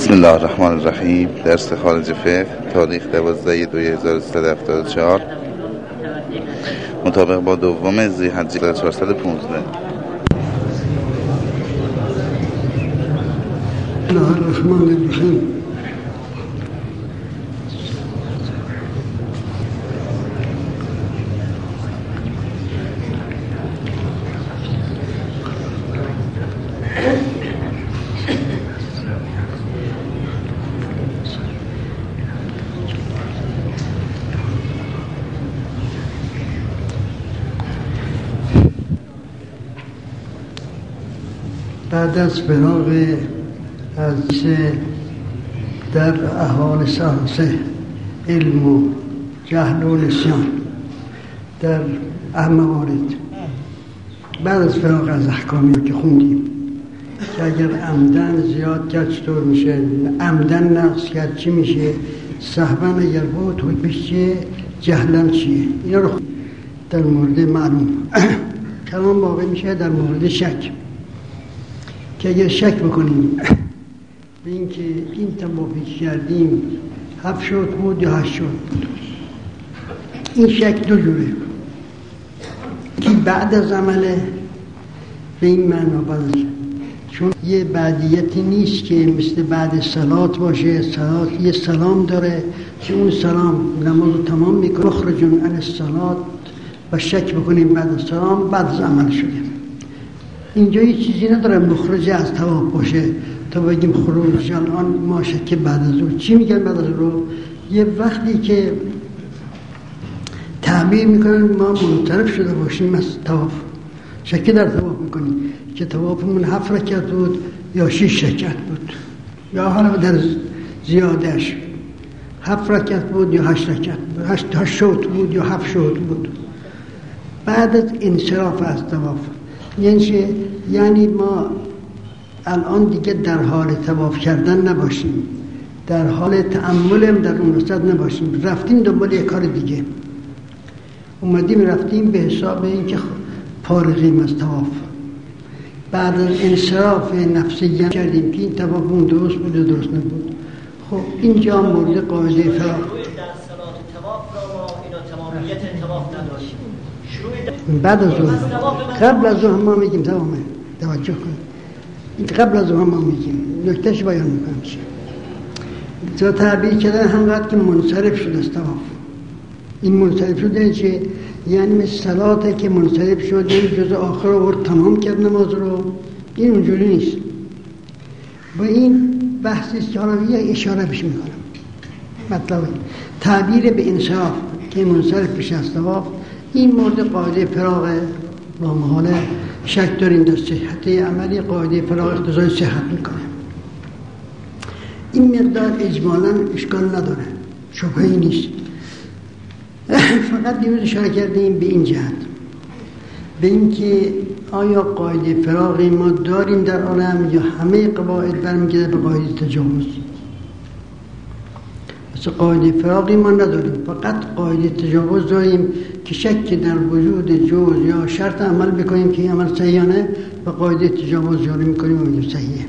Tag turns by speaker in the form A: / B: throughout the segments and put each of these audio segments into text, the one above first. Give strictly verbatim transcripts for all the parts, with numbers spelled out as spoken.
A: بسم الله الرحمن الرحیم. درس خارج فقه، تاریخ دوازده دوی هزار و سیصد و هفتاد و چهار، مطابق با دوم ذی‌حجه هزار و چهارصد و پانزده.
B: بسم الله الرحمن الرحیم. بعد از فراغ از در احوال سیاسه، علم و جهل و نسیان در اهم موارد، بعد از فراغ از احکامی که خوندیم که اگر عمدن زیاد کرد چطور میشه، عمدن نقص کرد چی میشه، سهوا اگر بود حکمش چیه، جهلن چیه، اینا رو در مورد معلوم. کلام واقع میشه در مورد شک، که اگر شک بکنیم به اینکه این توافی کردیم هفت شد بود یا هشت شد بود، این شک دو جوره، که بعد از عمله به این معنا بعد، چون یه بعدیتی نیست که مثل بعد صلات باشه. صلات یه سلام داره که اون سلام نماز رو تمام میکنه، مخرجون عن الصلات، و شک بکنیم بعد از سلام بعد از عمل شده. اینجا یه چیزی نداره مخرج از طواف باشه تا بگیم خروج الان ما شک بعد از او. چی میگن بعد از او؟ یه وقتی که تعبیر میکنن ما منصرف شده باشیم از طواف، شکی در طواف میکنیم که طوافمون هفت رکعت بود یا شش رکعت بود، یا حالا در زیادهش هفت رکعت بود یا هشت رکعت بود، هشت شوط بود یا هفت شوط بود. بعد از انصراف از طواف یعنی یعنی ما الان دیگه در حال طواف کردن نباشیم، در حال تأملم در اون وسط نباشیم، رفتیم دنبال یک کار دیگه، اومدیم رفتیم به حساب اینکه فارغیم از طواف. بعد از انصراف نفسیان کردیم که این طوافمون درست بود و درست نبود. خب اینجا مورد قاعده فراغ
C: در صلات طواف را ما اینا تمامیت طواف نداشتیم.
B: بعد از اون قبل از اون ما میگیم تمامه، توجه کن، این قبل از اون ما میگیم نکتهش بیان میکنم چی تو تعبیر کردن همقدر که منصرف شده از طواف. این منصرف شده چه؟ یعنی مثل صلاته که منصرف شده این جز آخر رو تمام کرد نماز رو، این اونجوری نیست. با این بحثیست که حالا یه اشاره بش میکنم. مطلب تعبیر به انصراف که منصرف بشه از طواف، این مورد قاعده فراغ با محال شک داریم در صحت عملی. قاعده فراغ اقتضای صحت میکنه. این مقدار اجمالاً اشکال نداره، شبهه‌ای نیست. فقط دیروز اشاره کردیم به این جهت، به اینکه آیا قاعده فراغی ما داریم در عالم یا همه قواعد برمیگرده به قاعده تجاوز؟ مثل قاعده فراغی ما نداریم، فقط قاعده تجاوز داریم که شک در وجود جوز یا شرط عمل بکنیم که این عمل صحیحانه و قاعده تجاوز جاری میکنیم و میگیم صحیحه.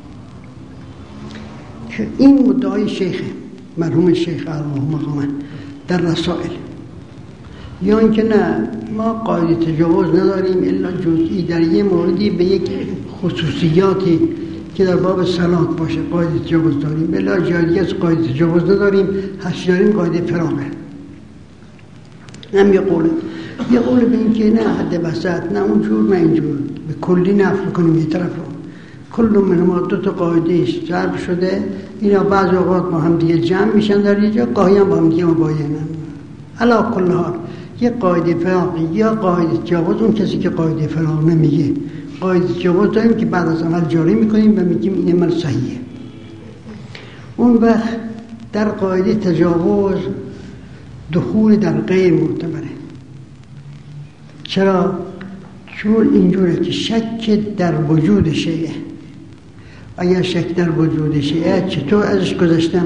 B: که این مدعای شیخ مرحوم شیخ الله مقامه در رسائل، یا اینکه نه ما قاعده تجاوز نداریم الا جزئی در یه موردی به یک خصوصیاتی که در باب صلات باشه قاعده تجاوز داریم، بلا جاری از قاعده تجاوز نداریم، هشت داریم قاعده فراغه. هم یه قوله یه قوله به این که نه حد وسط، نه اونجور نه اینجور، به کلی نفل کنیم یه طرف رو. کل من ما دو تا قاعده ضرب شده، اینا بعض اوقات با هم دیگه جمع میشن در یه جا، گاهی هم با هم دیگه مباینن. علا کل حال یه قاعده فراغی یا قاعده تجاوز، اون کسی که قاعده فراغ نمیگه قاعده تجاوز داریم که بعد از عمل جاری میکنیم و میگیم این عمل صحیحه. اون وقت در قاعده تجاوز دخول در غیر معتبره. چرا؟ چون اینجوره که شک در وجود شیء، اگر شک در وجود شیء چطور ازش گذشتم؟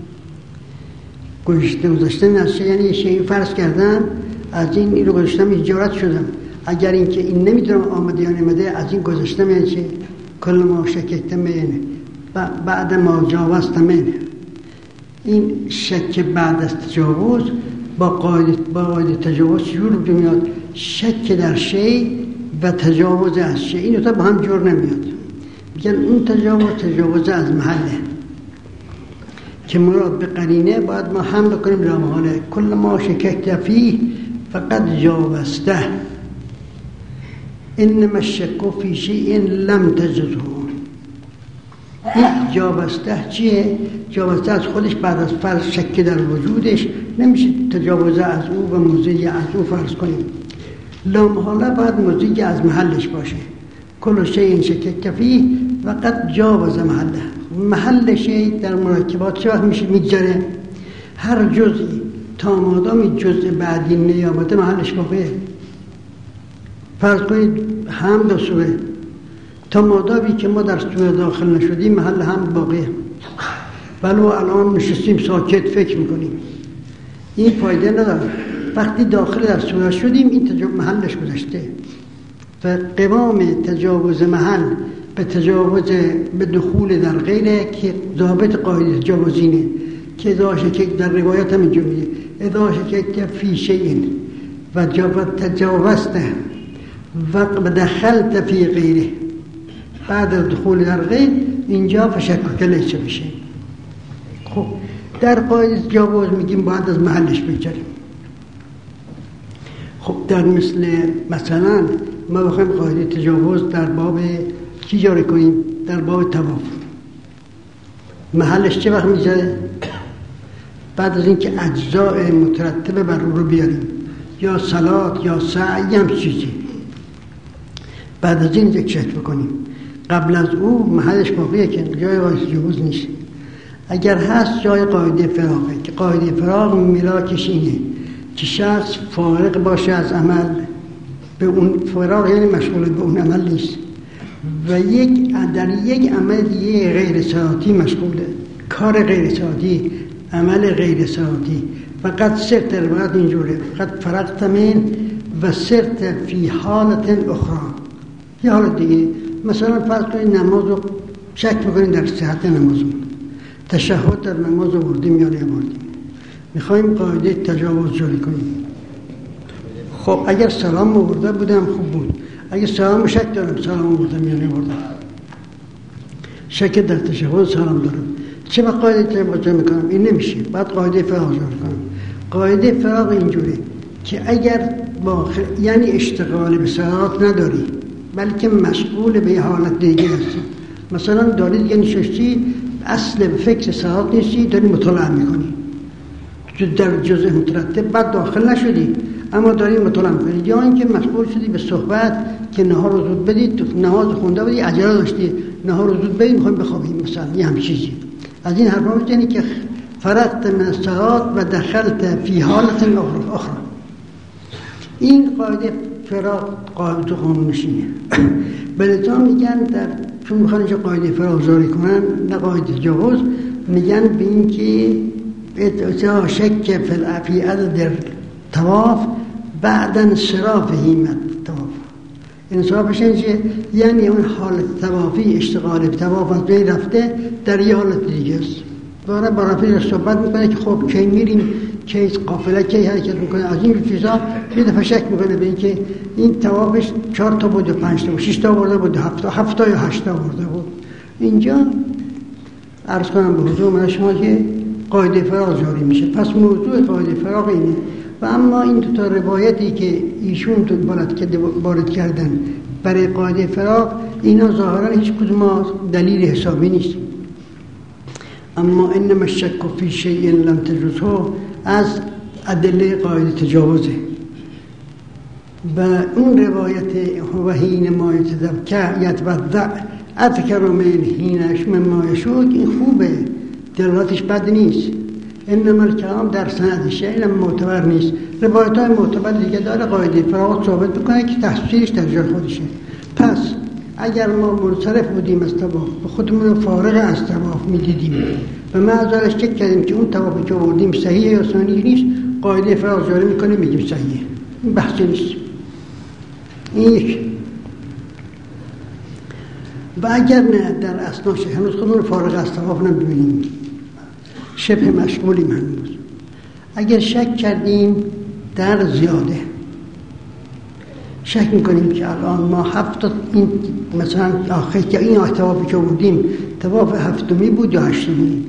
B: گذشته گذشتم از شیء یعنی شیء فرض کردم، از این این رو گذاشتم اجارت شدم. اگر این که این نمیدونم آمده یا نمیده، از این گذاشتم یعنی چه؟ کل ما شککتم یعنی بعد ما جاوزت من. این شک بعد از تجاوز با قاعده با قاعده تجاوز جور میاد، شک در شی و تجاوز از شی، این تا با هم جور نمیاد. میگن اون تجاوز تجاوز از محله که مراد به قرینه باید ما هم بکنیم رامحاله کل ما شککت فیه فقط جاوزته، انما الشک فی شیء لم تجزه. این جاوزته چیه؟ جاوزته از خودش بعد از فرض شک در وجودش نمیشه تجاوز از او و مزیج از او فرض کنیم. لامحاله باید مزیج از محلش باشه. کل شیء شکک فیه فقط جاوز محله. محل شیء در مرکبات چه وقت میشه میگذره؟ هر جزئی تا مادام جزء بعدی نیامده محلش باقیه. فرض کنید هم دو سوه، تا مادامی که ما در سوه داخل نشدیم محل هم باقیه. ولو الان نشستیم ساکت فکر میکنیم این فایده نداره. وقتی داخل در سوه شدیم این تجاوز محلش گذشته. و قوام تجاوز محل به تجاوز به دخول در غیره که ضابط قاعده تجاوزینه که اذا شکک در روایت هم اینجوریه اذا شکک فی شیء و تجاوزته و دخلت فی غیره، بعد از دخول در غیر اینجا فشکک لیس بشه. خب در قاعده تجاوز میگیم باید از محلش بگذاریم. خب در مثل مثلا ما بخوایم قاعده تجاوز در باب چی جاری کنیم؟ در باب طواف محلش چه وقت میذاره؟ بعد از اینکه اجزاء مترتبه بر او رو بیاریم، یا صلات یا سعی هم چیزی، بعد از این یک شک بکنیم. قبل از او محلش باقیه که جای قاعده تجاوز نیست. اگر هست جای قاعده فراغه که قاعده فراغ ملاکش اینه که شخص فارغ باشه از عمل، به اون فراغ یعنی مشغول به اون عمل نیست و یک در یک عمل دیگه غیر ساعتی مشغوله، کار غیر ساعتی، عمل غیر ساعتی. فقط سرت روایت اینجوره فقط فرقت من و سرت فی حالت اخرى، یه حالت دیگه. مثلا فرض کنید نماز رو شک بکنید در صحت نمازمون، تشهد در نماز آوردیم یا نیاوردیم، میخوایم قاعده تجاوز جاری کنیم. خب اگر سلام آورده بودم خوب بود، اگر سلام شک دارم سلام آوردم یا نیاوردم، شک در تشهد سلام دارم، چه وقت قاعده تجاوز میکنم؟ این نمیشه، بعد قاعده فراغ جاری کنم. قاعده فراغ اینجوره که اگر با خ... یعنی اشتغال به صلات نداری بلکه مشغول به یه حالت دیگه هستی. مثلا داری دیگه نشستی اصل فکر صلات نیستی، داری مطالعه میکنی در جزء مترتب، بعد داخل نشدی اما داری مطالعه میکنی، یا اینکه مشغول شدی به صحبت که نهار رو زود بدید، نماز خونده بودی عجله داشتی نهار رو زود بدید میخوایم بخوابیم مثلا یه هم چیزی از این حرفا میزنی که فرقت من الصلات و دخلت فی حالت اخرى. این قاعده فراغ قاعده قانونشینه. بلتا میگن در چون میخوان اینجا قاعده فراغ جاری کنن نه قاعده تجاوز، میگن به این که اتعا شک فی عدد طواف بعد انصراف همت طواف. انصرافش اینجا یعنی اون حالت طوافی اشتغال به طواف از بین رفته در یه حالت دیگه است. داره با رفیقش صحبت میکنه که خب کی میریم، کی قافله کی حرکت میکنه، از این چیزا یه دفعه شک میکنه به این که این طوافش چهار تا بود و پنج تا بود، شش تا برده بود، هفت تا هفت تا یا هشت تا برده بود. اینجا عرض کنم به حضور من شما که قاعده فراغ جاری میشه. پس موضوع قاعده فراغ اینه. و اما این دو تا روایتی که ایشون تو وارد کردن برای قاعده فراغ، اینا ظاهرا هیچ کدوم دلیل حسابی نیست. اما انما الشک فی شیء لم تجزه از ادله قاعده تجاوزه. و اون روایت و حین ما یتذکر یتوضأ اذکر من حینش من ما یشک، این خوبه، دلالتش بد نیست. انما الکلام در سندش این معتبر نیست. روایت های معتبر دیگه داره قاعده فراغ ثابت میکنه که تفسیرش در جای خودشه. پس اگر ما منصرف بودیم از طواف و خودمون فارغ از طواف میدیدیم و ما ازش چک کردیم که اون طوافی که آوردیم صحیحه یا صحیح نیست، قاعده فراغ جاری میکنه میگیم صحیحه. این بحث نیست. این یک. و اگر نه در اسنا شک، هنوز خودمون فارغ از تواف نمی‌بینیم، شبه مشغولیم هنوز. اگر شک کردیم در زیاده، شک میکنیم که الان ما هفت این مثلا آخر که این توافی که بودیم تواف هفتمی بود یا هشتمی؟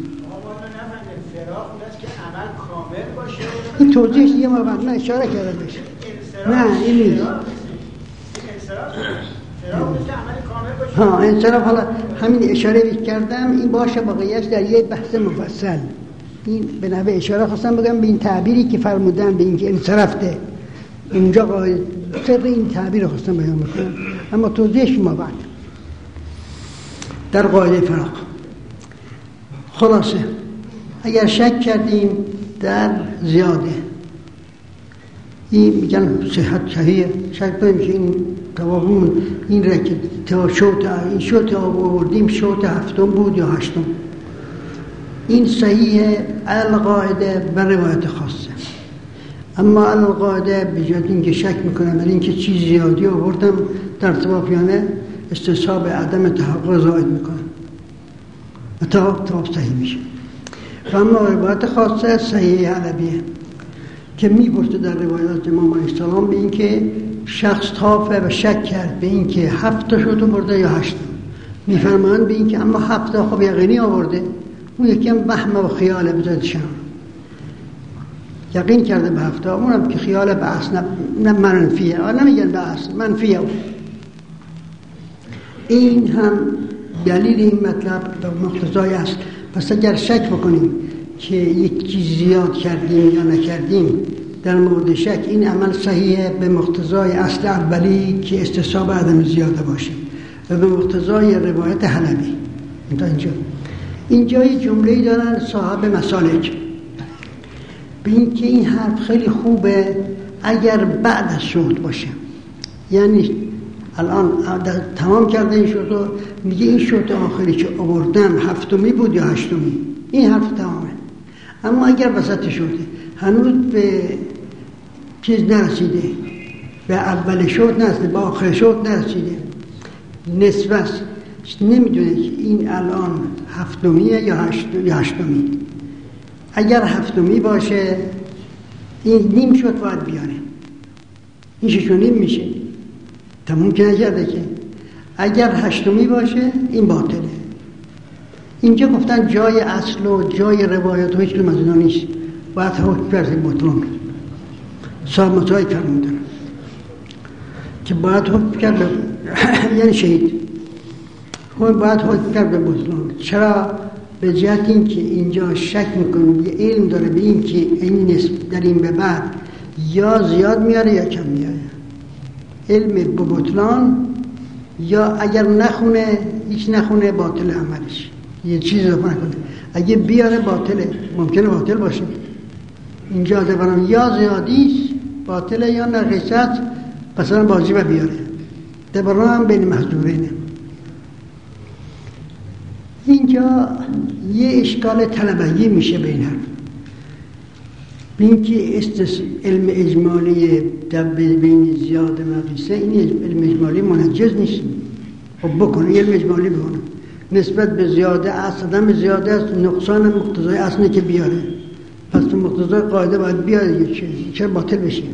B: این توضیحش دیگه ما بعد نه اشاره کرده بشه. نه این نیست. ها انصراف حالا همین اشاره کردم، این باشه واقعیش در یه بحث مفصل. این به نحوه اشاره خواستم بگم به این تعبیری که فرمودن به این که انصرفته، اینجا قاعد سر این تعبیر خواستم بیان بکنم، اما توضیحش ما بعد در قاعده فراق. خلاصه اگر شک کردیم در زیاده، این میگن صحت صحیحه، شک کنیم که این توافمون این رکت تا شوت این شوت آوردیم شوت هفتم بود یا هشتم، این صحیحه القاعده و روایت خاصه. اما القاعده بجد این که شک میکنم در این که چیز زیادی آوردم در توافیانه استصحاب عدم تحقق زائد میکنم و تواف تواف صحیح میشه. و اما روایت خاصه صحیح علویه که میپرسه در روایات امام علیه السلام به این که شخص طافه و شک کرد به این که هفت شد برده یا هشت، میفرمایند به این که اما هفت خب یقینی آورده، اون یکی هم وهم و خیاله بزدشان، یقین کرده به هفته، اونم که خیال به اصل نه منفیه، نمیگن به اصل منفیه. این هم دلیل این مطلب به مقتضای است. پس اگر شک بکنیم که یک چیز زیاد کردیم یا نکردیم در مورد شک، این عمل صحیحه به مقتضای اصل اولی که استصحاب عدم زیاده باشه و به مقتضای روایت حلبی. تا اینجا اینجای جمله‌ای دارن صاحب مسالک به این که این حرف خیلی خوبه اگر بعد از شهود باشه، یعنی الان تمام کرده این شهود رو میگه این شهود آخری که آوردم هفتمی بود یا هشتمی، این حرف تمامه. اما اگر وسط شهوده هنوز به چیز نرسیده، به اول شهود نرسیده، به آخر شهود نرسیده، نسبت نمیدونه که این الان هفتمیه یا هشتمی. اگر هفتمی باشه این نیم شد باید بیاره، این ششو نیم میشه، تموم که نکرده که. اگر هشتمی باشه این باطله. اینجا گفتن جای اصل و جای روایت و هیچ کدوم از اینا نیست، باید حکم کرد بطلان صاحب مسائل فرمودن که باید حکم کرد یعنی شهید باید حکم کرد به بطلان. چرا؟ به جهت این که اینجا شک میکنیم یه علم داره به این که این نسبت در این به بعد یا زیاد میاره یا کم میاره، علم به بطلان، یا اگر نخونه هیچ نخونه باطل عملش، یه چیز رو نکنه، اگه بیاره باطله، ممکنه باطل باشه. اینجا دبرم یا زیادیش باطله یا نقیصت، مثلا بازی و بیاره، دبرم هم بین محضورینه. اینجا یه اشکال طلبگی میشه به این حرف، بین که استس... علم اجمالی بین زیاد و نقیصه، این علم اجمالی منجز نیست. خب بکنه علم اجمالی بکنه نسبت به زیاده اصل، عدم زیاده است، نقصان مقتضای اصلی که بیاره، پس مقتضای قاعده باید بیاره یه چیز، چرا باطل بشه.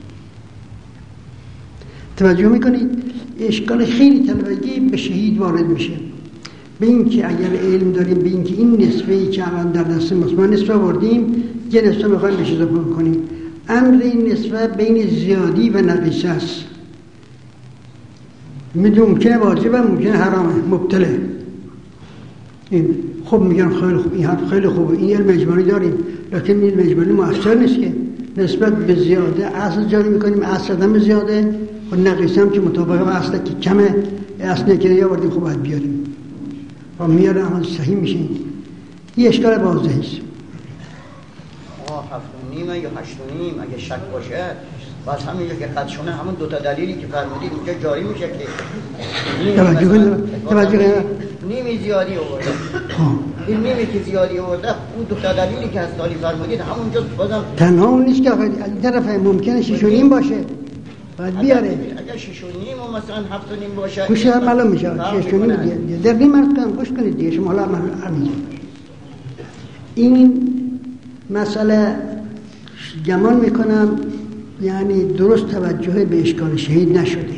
B: توجه میکنید؟ اشکال خیلی طلبگی به شهید وارد میشه، به این که اگر علم داریم به این که این نسبه‌ای که الان در دست ماست، ما نسبه آوردیم، یه نسبه میخوایم بهش اضافه کنیم، امر این نسبه بین زیادی و نقیصه است. میدونم ممکنه واجبه، ممکنه حرامه، مبتله. این خب میگن خیلی خوب، این حرف خیلی خوبه، این علم اجمالی داریم، لیکن این علم اجمالی مؤثر نیست که نسبت به زیاده اصل جاری میکنیم، اصل عدم زیاده و نقیصه هم که مطابق با اصل که کمه، اصل که یا وردیم خوب باید بیاریم و میاره عمل صحیح میشه. این اشکال واضحه است.
D: آه هفتم نیمه یا هشتم نیم اگه شک باشه، بس همینجا که قد شونه همون دوتا دلیلی که فرمودید اینجا جاری میشه که
B: توجه کنید، توجه کنید
D: نیمی زیادی آورده، این نیمی که زیادی آورده اون دوتا دلیلی که از تالی فرمودید همونجا بازم
B: تنها اون نیست که آقا این طرف ممکنه شش و نیم باشه، باید بیاره.
D: اگر شش و نیم و مثلا هفت و نیم باشه
B: گوش هم معلوم میشه شش و نیم دیگه در نیم مرد کنم گوش کنید دیگه شما حالا من این مسئله گمان میکنم یعنی درست توجه به اشکال شهید نشده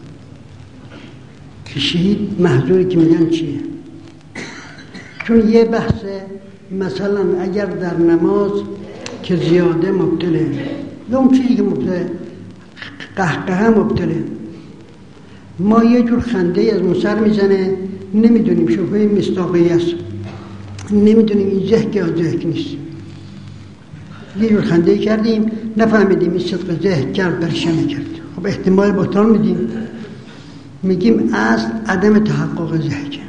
B: که شهید محضوری که میگن چیه. چون یه بحث مثلا اگر در نماز که زیاده مبتله یا اون چیزی که مبتله قهقه مبتله ما یه جور خنده از اون سر میزنه نمیدونیم شبهه مصداقی است نمیدونیم این ضحک یا ضحک نیست یه جور خنده کردیم نفهمیدیم این صدق ضحک کرد پریشان کرد خب احتمال بطال میدیم میگیم اصل عدم تحقق ضحک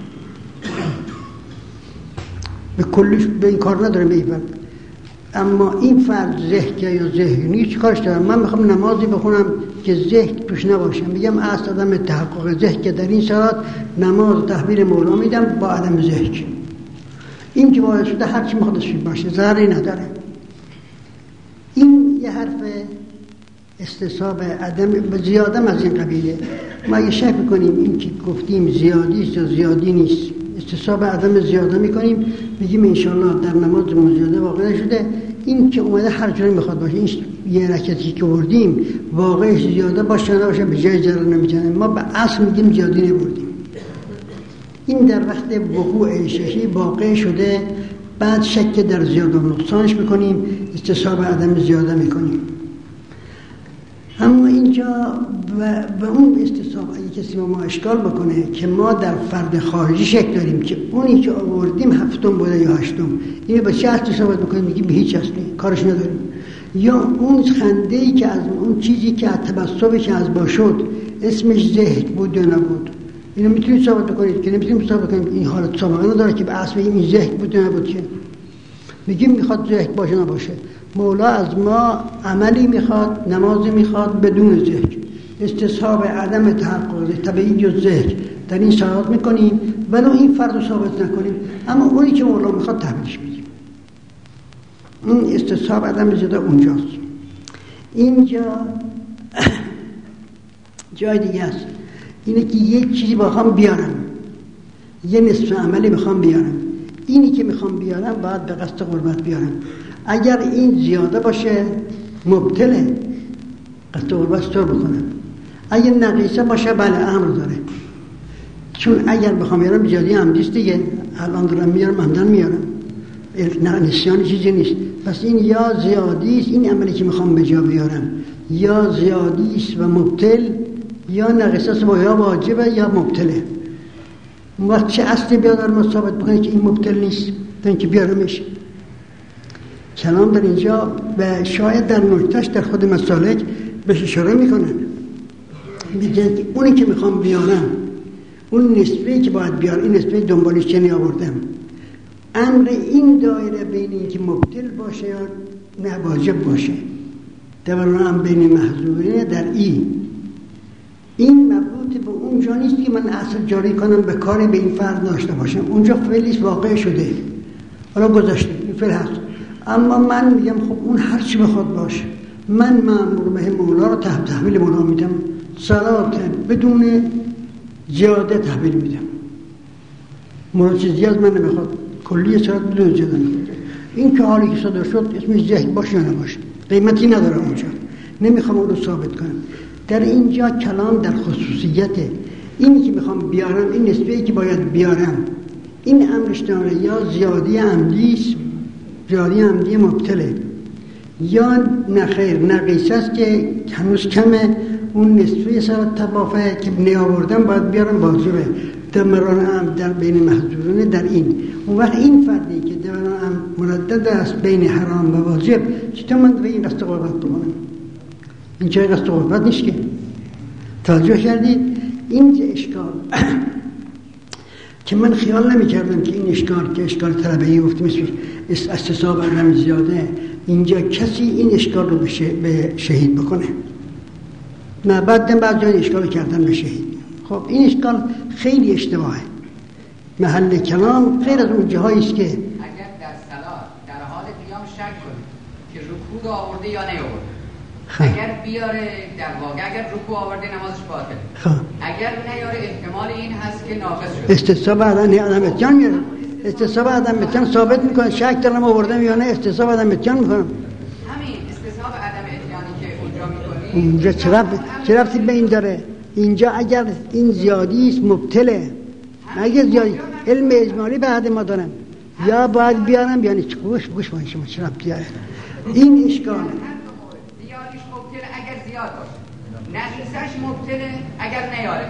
B: به کلش به این کار ندارم به این فرد اما این فرد ضحک یا ضحک نیست کارش دارم من میخوام نمازی بخونم که ضحک توش نباشه میگم اصل عدم تحقق ضحک در این صورت نماز تحویل مولا میدم با عدم ضحک این که باید شده هرچی مخدش باشه ضرری نداره. این یه حرف استصحاب عدم زیادم از این قبیله ما اگه شک کنیم این که گفتیم زیادی است یا زیادی نیست استصحاب عدم زیاده میکنیم میگیم انشالله در نماز زیاده واقع نشده این که اومده هر جوری میخواد باشه این یه رکعتی که بردیم واقعش زیاده باشه نباشه به جای ضرر نمیزنه ما به اصل میگیم زیادی نبردیم. این در وقت وقوع ششی واقع شده بعد شک در زیاده و نقصانش میکنیم استصحاب عدم زیاده میکنیم. اما اینجا و به اون استصحاب اگه کسی با ما اشکال بکنه که ما در فرد خارجی شک داریم که اونی که آوردیم هفتم بوده یا هشتم اینو به چه استصحابت میکنیم میگیم به هیچ اصلی کارش نداریم یا اون خنده‌ای که از اون چیزی که از تبسمی که از با شد اسمش ضحک بود یا نبود اینو میتونید ثابت بکنید که نمیتونید ثابت کنید این حالت سابقه نداره که به اصل این ضحک بود یا نبود که میگیم میخواد ضحک باشه نباشه. مولا از ما عملی میخواد نمازی میخواد بدون ضحک استصحاب عدم تحقق تبعید و ضحک در این شرایط میکنیم ولو این فرد رو ثابت نکنیم اما اونی که مولا میخواد تحویلش میدیم. این استصحاب عدم زیاده اونجاست. اینجا جای دیگه است اینه که یک چیزی بخوام بیارم یه نصف عملی بخوام بیارم اینی که میخوام بیارم باید به قصد قربت بیارم اگر این زیاده باشه مبتله قصد قربت ستر بکنم اگر نقیصه باشه بله امر داره چون اگر بخوام بیارم زیادی عمدیست دیگه الان دارم میارم عمدن میارم نسیان چیزی نیست پس این یا زیادیست این عملی که میخوام به جا بیارم یا زیادیست و مبتل یا نقیصه با یا واجبه یا مبتله وقت چه اصلی بیادر ما ثابت بکنه که این مبتل نیست تا اینکه بیارمش. کلام در اینجا و شاید در نکتهش در خود مسالک بهش اشاره میکنن میگن که اونی که میخوام بیارم اون نسبه‌ای که باید بیارم این نسبه دنبالش چنی آوردم امر این دایره بین این که مبتل باشه یا نه واجب باشه دوران هم بین محظورین در این این مربوط به اونجا نیست که من اصل جاری کنم به کاری به این فرد داشته باشم اونجا فعلیش واقع شده حالا گذاشته این فعل هست اما من میگم خب اون هر چی بخواد باشه من مأمور به مولا رو تحت تحویل مولا میدم صلات بدون زیاده تحویل میدم مولا چیزی از من نمیخواد کلی صلات بدون زیاده میخواد این که حالی که صدر شد اسمش ضحک باشه یا نباشه قیمتی نداره اونجا نمیخوام اون رو ثابت کنم. در اینجا کلام در خصوصیت اینی که میخوام بیارم این نسبه‌ای که باید بیارم این امرش داره یا زیادی عمدیست زیادی عمدی مبتله یا نخیر نقیصه است که هنوز کمه اون نسبه سر تبافه که نیاوردم باید بیارم واجبه در مران هم در بین محضورانه در این اون وقت این فردی که در مران هم مردد است بین حرام و واجب چطور من به این قصد قربت بکنم این جای قصد قربت نیست که توجه کردید این اشکال که من خیال نمی کردم که این اشکال که اشکال طلبه‌ای گفتیم اسمش استصحاب عدم زیاده اینجا کسی این اشکال رو به شهید بکنه نه بعدم بعد جای اشکال کردن به شهید خب این اشکال خیلی اشتباهه محل کلام خیر از اون جاهایی است که
E: اگر در صلات در حال قیام شک کنید که رکوع آورده یا نیاورده اگر بیاره در واقع اگر رکوع آورده نمازش باطله.
B: خب
E: اگر نیاره احتمال این هست که ناقص شده.
B: استصحاب عدم عدم اتیان میاره. استصحاب عدم اتیان ثابت میکنه شک دارم آوردم یا نه استصحاب عدم اتیان میکنم.
E: همین استصحاب عدم اتیانی که اونجا میکنی
B: اونجا چه ربطی چه ربطی به این داره؟ اینجا اگر این زیادی است مبتله. اگر زیادی علم اجمالی بعد ما دارم یا باید بیارم یا نیست. گوش گوش باید شما چه ربطی داره؟ این اشکال
E: زیادیش مبتله اگر زیاد باشه، نقیصش مبتله اگر نیاره.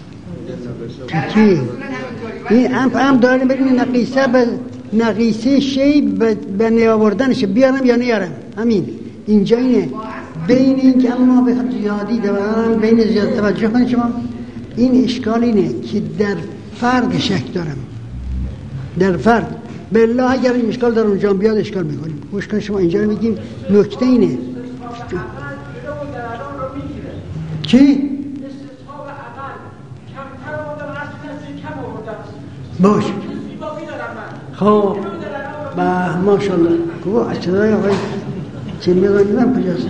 B: چی؟ این هم هم داره بریم نقیصه به نقیصه شی به نیاوردنشه بیارم یا نیارم. همین اینجا اینه بین این که اما به زیادی دارم بین زیاد توجه کنید شما. این اشکال اینه که در فرد شک دارم، در فرد بالله اگر این اشکال در اونجا بیاد اشکال میکنیم. گوش کنید شما اینجا رو میگیم نکته اینه چی؟ باش خب با ماشاءالله گو اصدای آقای چه میگویدم کجاست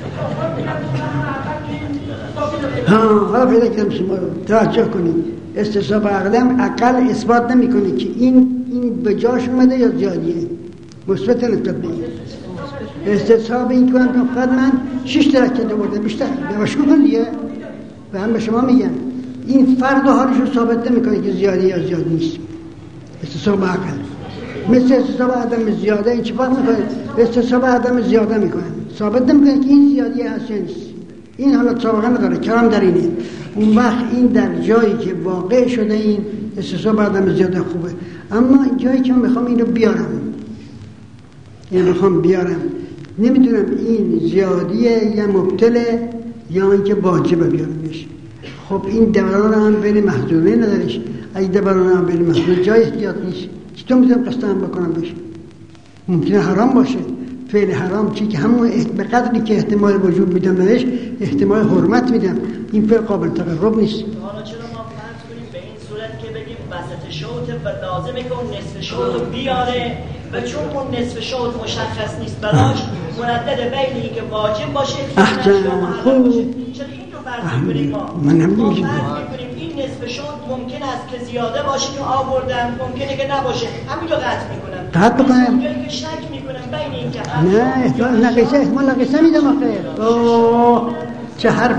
B: ها حالا پیدا کردم شما توجه کنید. استصحاب عقلم عقل اثبات نمی کنه که این این به جاش اومده یا زیادیه مثبت نسبت به این. استصحاب این کنم که فقط من شش درجه آورده بیشتر باشو کن دیگه و هم به شما میگم این فرد و حالش رو ثابت نمی کنه که زیادی یا زیاد نیست. استصحاب عقل مثل استصحاب عدم زیاده این چه فرق میکنه؟ استصحاب عدم زیاده میکنه ثابت نمیکنه که این زیادی هست یا نیست. این حالا سابقه نداره کرام در اینه. اون وقت این در جایی که واقع شده این استصحاب عدم زیاده خوبه. اما جایی که من میخوام این رو بیارم یعنی میخوام بیارم نمیدونم این زیادیه یا مبتله یا اینکه واجبه بیارمش. خب این دوران هم بین محضوره نداریش. اگه دوران هم بین محضوره جای احتیاط نیست چطور میتونم قصدم بکنم بشه؟ ممکنه حرام باشه. فعل حرام چی که همون به قدری که احتمال وجود میدم درش احتمال حرمت میدم. این فعل قابل تقرب نیست.
C: حالا چرا ما فرض کنیم به این صورت که بگیم وسط شوط و لازمه که اون نصف شوط رو بیاره و چون اون نصف شوط مشخص نیست براش مردد بین این که واجب باشه
B: احسن خوب
C: چرا این رو فرض کنیم ما
B: من هم
C: ما
B: نمیگم
C: فرض کنیم این نصف شوط ممکن است که زیاده باشه که آوردن ممکنه که نباشه همین رو قطع میکنم
B: قطع بکنم
C: ممکنه که شک میکنم بین این که
B: نه احتمال نقیصه احتمال نقیصه میدم آخه اوه چه حرف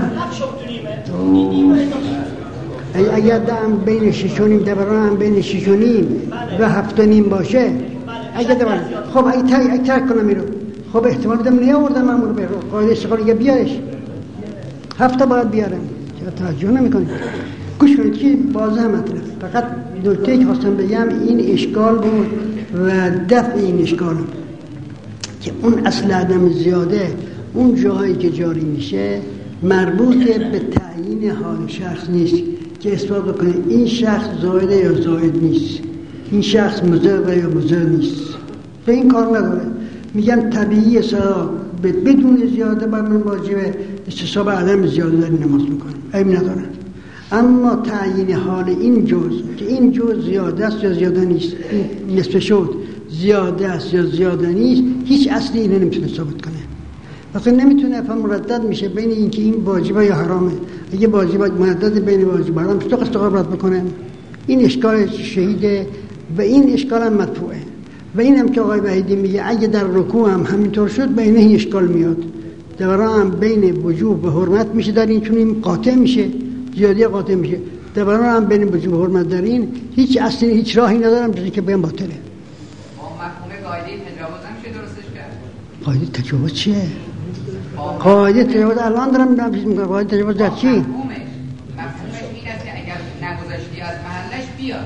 B: اگر دم بین شش و نیم دوران هم بین شش و نیم و هفت و نیم باشه اگه دوران خب اگه ترک ترک کنم این رو خب احتمال بدم نیاوردم من رو به قاعده اشتغال یه بیارش هفته باید بیارم چرا توجه نمی کنید. گوش کنید که بازه هم مطلب فقط نکته که خواستم بگم این اشکال بود و دفع این اشکال که اون اصل عدم زیاده اون جاهایی که جاری میشه مربوط به تعیین حال شخص نیست که اثبات بکنه این شخص زائده یا زائد نیست این شخص مضر یا مضر نیست به این کار نداره. میگن طبیعی صدا بدون زیاده بر من واجبه استصحاب عدم زیاده داری نماز میکنم عیب نداره. اما تعیین حال این جز که این جز زیاده است یا زیاده نیست این نصف شد زیاده است یا زیاده نیست هیچ اصلی اینه نمیتونه ثابت کنه. وقتی نمیتونه فهم مردد میشه بین اینکه این واجبه یا حرامه. اگه واجبه مردد بین واجب حرام تو قصد رد بکنه این اشکال شهیده و این اشکال هم مدفوعه و این هم که آقای وحیدی میگه اگه در رکوع هم همینطور شد بین این اشکال میاد دوران هم بین وجوب و حرمت میشه در این چون این قاطع میشه زیادی قاطع میشه دوران هم بین وجوب و حرمت در این هیچ اصلی هیچ راهی ندارم جزی که بهم باطله.
E: مفهوم قاعده تجاوز هم چه درستش کرد؟
B: قاعده تجاوز چیه؟ قاعده تجاوز الان دارم میگم چیز میگم قاعده تجاوز در چی؟
E: مفهومش مفهومش این است که اگر نگذاشتی از محلش بیاد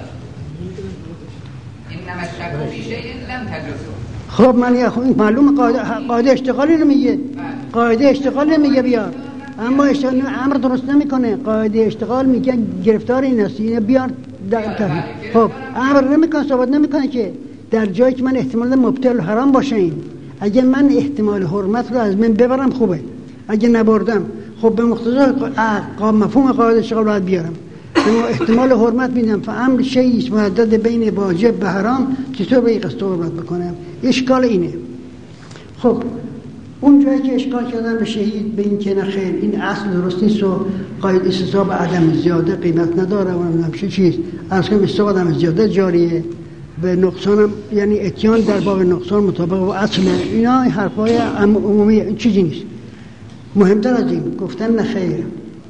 E: اینما الشک فی شیء لم تجوزه.
B: خب من یا این معلومه قاعده قاعده اشتغالی رو میگه قاعده اشتغالی میگه بیار اما اشتغال امر درست نمیکنه. قاعده اشتغال میگه گرفتار این است اینو بیار در خب امر نمیکنه ثابت نمیکنه که در جایی که من احتمال مبتل حرام باشه این اگه من احتمال حرمت رو از من ببرم خوبه اگه نبردم خب به مقتضای مفهوم قاعده اشتغال باید بیارم اما احتمال حرمت میدم فامر شیء مردد بین واجب و حرام چطور به این قصد حرمت بکنم اشکال اینه. خب اون جایی که اشکال کردن به شهید به این که نه خیر این اصل درست نیست و قاید استصحاب عدم زیاده قیمت نداره و نمیشه چیز از که استصحاب عدم زیاده جاریه به نقصان یعنی اتیان در باب نقصان مطابق با اصل اینا حرفای عمومی چیزی نیست. مهمتر از این گفتن نه خیر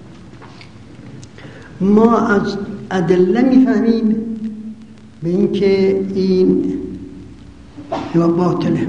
B: ما از ادله میفهمیم به این که این باطله.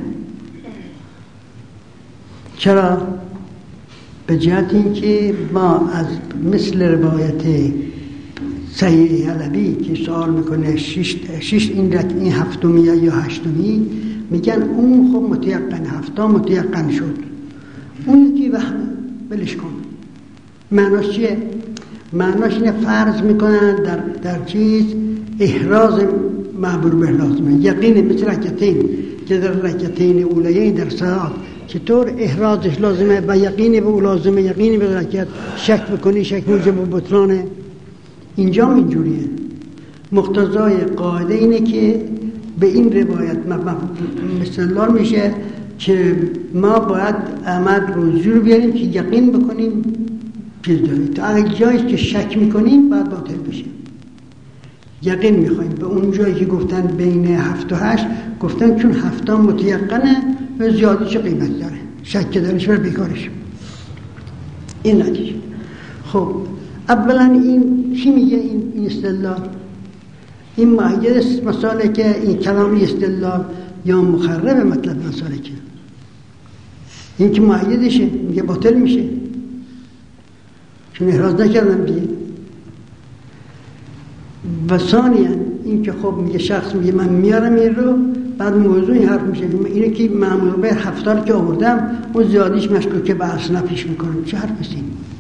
B: چرا؟ به جهت این که ما از مثل روایت سید حلبی که سوال میکنه شش, شش این رک این هفتمی یا هشتمی میگن اون خب متیقن هفتا متیقن شد اون یکی وهم بلش کن. معناش چیه؟ معناش اینه فرض میکنن در, در چیز احراز معبور به لازمه یقین مثل رکعتین که در رکعتین اولیه در ساعت چطور احرازش لازمه و یقین به او لازمه یقین به رکعت شک بکنی شک موجب بطلانه. اینجا اینجوریه. مقتضای قاعده اینه که به این روایت مستدلال میشه که ما باید عمل رو زور بیاریم که یقین بکنیم چیز داریم تا اگه جایی که شک میکنیم باید باطل بشه. یقین میخوایم به اون جایی که گفتن بین هفت و هشت گفتن چون هفتا متیقنه و زیادی چه قیمت داره شک دارش بر بیکارش. این نتیجه. خب اولا این چی میگه این, این استدلال؟ این ماهیت مسائله که این کلامی استدلال یا مخرب مطلب مسائله که این که ماهیتشه میگه باطل میشه چون احراز نکردم دیگه. و ثانیا این که خب میگه شخص میگه من میارم این رو بعد موضوع این حرف میشه اینه که معمول به هفتار که آوردم اون زیادیش مشکوکه به اصل نفیش میکنم. چه حرف است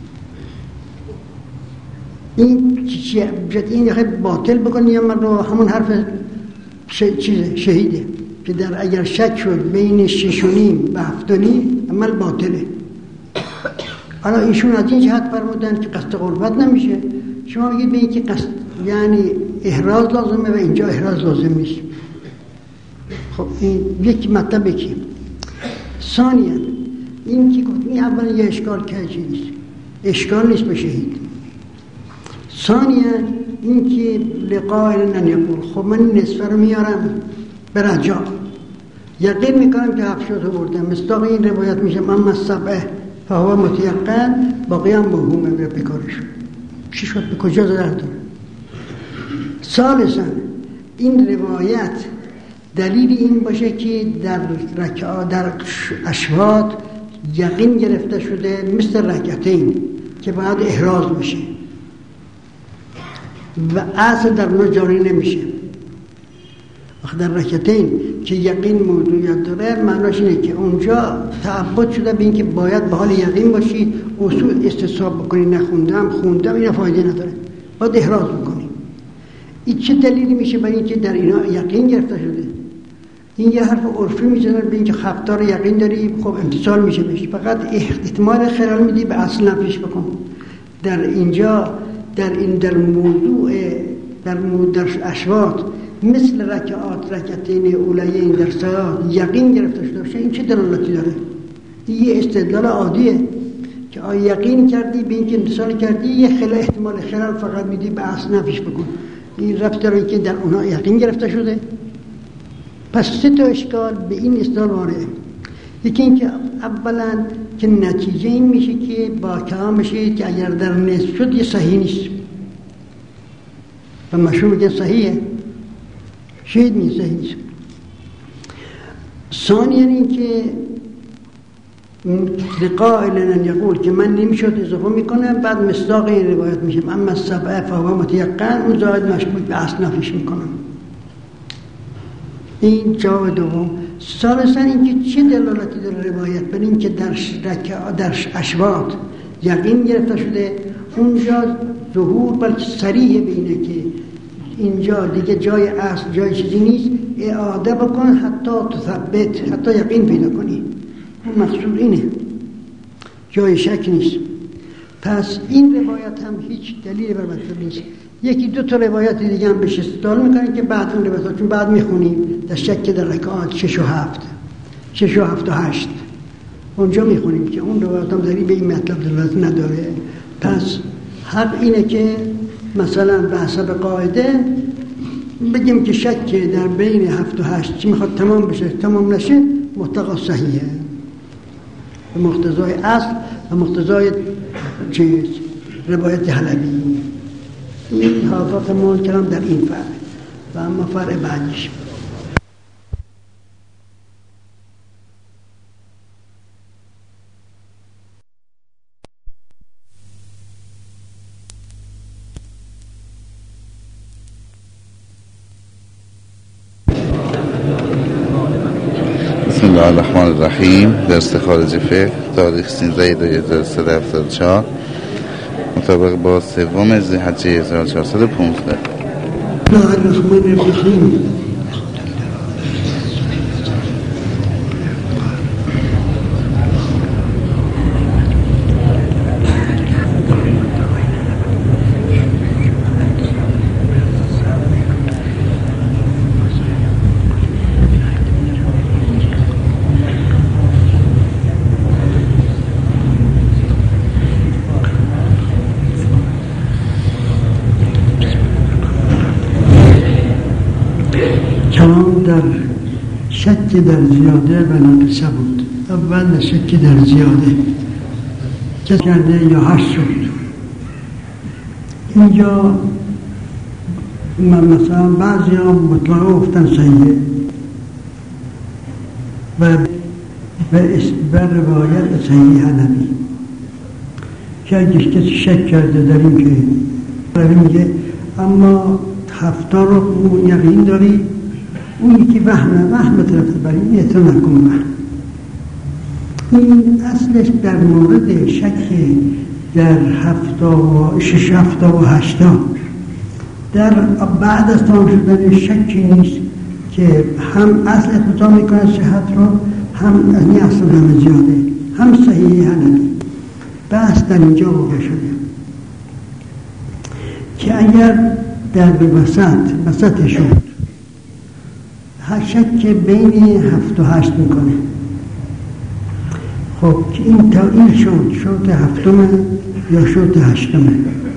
B: این؟ این چیه؟ این یه باطل بکنی یا من رو همون حرف چیزه شهیده که در اگر شک شد بین شش و نیم و هفت و نیم عمل باطله. حالا ایشون از این جهت فرمودن که قصد قربت نمیشه. شما بگید به این که قصد یعنی احراز لازمه و اینجا احراز لازم نیست. خب این یک مطلب که ثانیا این که گفت این اول یه اشکال که چی نیست اشکال نیست به شهید. ثانیا این که لقائل نن یقول خب من نصف رو میارم به رجا یقین میکنم که هفت شد بردم مصداق این روایت میشه اما السبعه فهو متیقن باقی هم موهومه به بکارش چی شد به کجا ضرر داره. ثالثا این روایت دلیل این باشه که در رکعات در اشواط یقین گرفته شده مثل رکعتین که باید احراز بشه و اصل در اونها جاری نمیشه. وقت در رکعتین که یقین موضوعیت داره معناش اینه که اونجا تعبد شده به این که باید به حال یقین باشی اصول استصحاب بکنی نخوندم خوندم اینا فایده نداره باید احراز بکنی. این چه دلیلی میشه برای اینکه در اینا یقین گرفته شده؟ این یه حرف عرفی میزنن به اینکه خبردار یقین داری خب امتصال میشه بهش فقط احتمال خلال میدی به اصل نفیش بکن. در اینجا در این در موضوع در موضوع اشواط مثل رکعات رکعتین اولیه در صلات یقین گرفته شده باشه این چه دلالتی داره؟ این یه استدلال عادیه که آیا یقین کردی به اینکه امتصال کردی یه خلال احتمال خلال فقط میدی به اصل نفیش بکن. این رفت داره که در اونها یقین گرفته شده. پس سه تا اشکال به این استدلال وارده. یکی این که اولا که نتیجه این میشه که با کلام بشه که اگر در نصف شد یه صحیح نیست و مشهور میگن صحیحه شهید نیست صحیح نیست. ثانیا این که لقائل یقول که من نمیشد اضافه میکنم بعد مصداق این روایت میشم اما السبعه فهو متیقن اون زاید مشکوک به اصل نفیش میکنم. این جواب دوم. ثالثا اینکه چه دلالتی داره روایت بر این که در در اشواط یقین گرفته شده اونجا ظهور بلکه صریح بینه که اینجا دیگه جای اصل جای چیزی نیست اعاده بکن حتی تثبت حتی یقین پیدا کنی. اون مقصود اینه جای شک نیست. پس این روایت هم هیچ دلیل بر مطلب نیست. یکی دو تا روایت دیگه هم بهش استدلال میکنن که بعد اون روایت چون بعد میخونیم در شک در رکعات شش و هفت شش و هفت و هشت اونجا میخونیم که اون روایت هم داری به این مطلب دلالت نداره. پس حق اینه که مثلا به حسب قاعده بگیم که شک در بین هفت و هشت چی میخواد تمام بشه تمام نشه مطلقا صحیحه به مقتضای اصل و مقتضای چیز روایت حلبی. این حافظ مول کلام در این فرق و اما فرق بعدیش
A: بسم الله الرحمن الرحیم. درس خارج فقه تاریخ سیزده دو هزار و سیصد و هفتاد و چهار مطابق با سوم ذی‌حجه هزار و چهارصد و پانزده.
B: بسم الله الرحمن الرحیم. در شک در زیاده و ناقصه بود. اول شک در زیاده که کرده یا هشت شد. اینجا مثلا بعضی ها مطلقه گفتن صحیحه و به روایت صحیح حلبی که اگه کسی شک کرده در این که میگه اما هفتا رو یقین داری اونی که وهمه وهم طرف برای این اعتنا نکن وهم. این اصلش در مورد شک در هفتا و شش هفتا و هشتا در بعد از تمام شدن شکی نیست که هم اصل اثبات میکنه صحت رو هم از این اصل همه زیاده هم صحیح حلبی. بحث در اینجا واقع شده که اگر در وسط وسط شد شک بین هفت و هشت میکنه خب که این تا این شد شد هفتمه یا شد هشتمه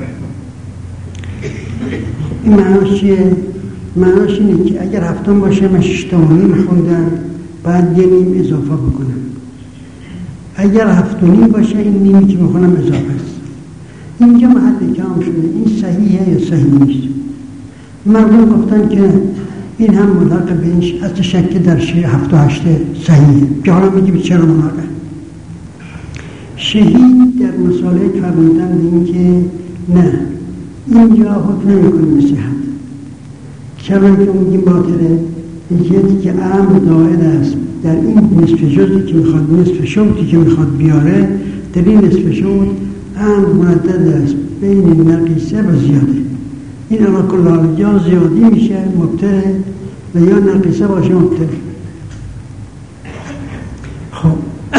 B: این معناش چیه؟ معناش اینه که اگر هفتم باشه من ششتمانی میخوندم بعد یه نیم اضافه بکنم. اگر هفتونی باشه این نیمی که میخونم اضافه است. اینجا محل کلام شده این صحیحه یا صحیح نیست. مردم گفتن که این هم ملاقه بینش از شک در شیع هفت و هشت صحیحه که حالا میگیم چرا ملاقه. شهید در مسائله فرمودن این که نه اینجا حکم نمیکنه به صحت چرا که میگیم باطله یکی که امر دائر است در این نصف جزی که میخواد نصف شوطی که میخواد بیاره در این نصف شوط امر مردد است بین نقیصه و زیاده. این علا کل حال یا زیادی میشه مبتله و یا نقیصه باشه مبتله. خب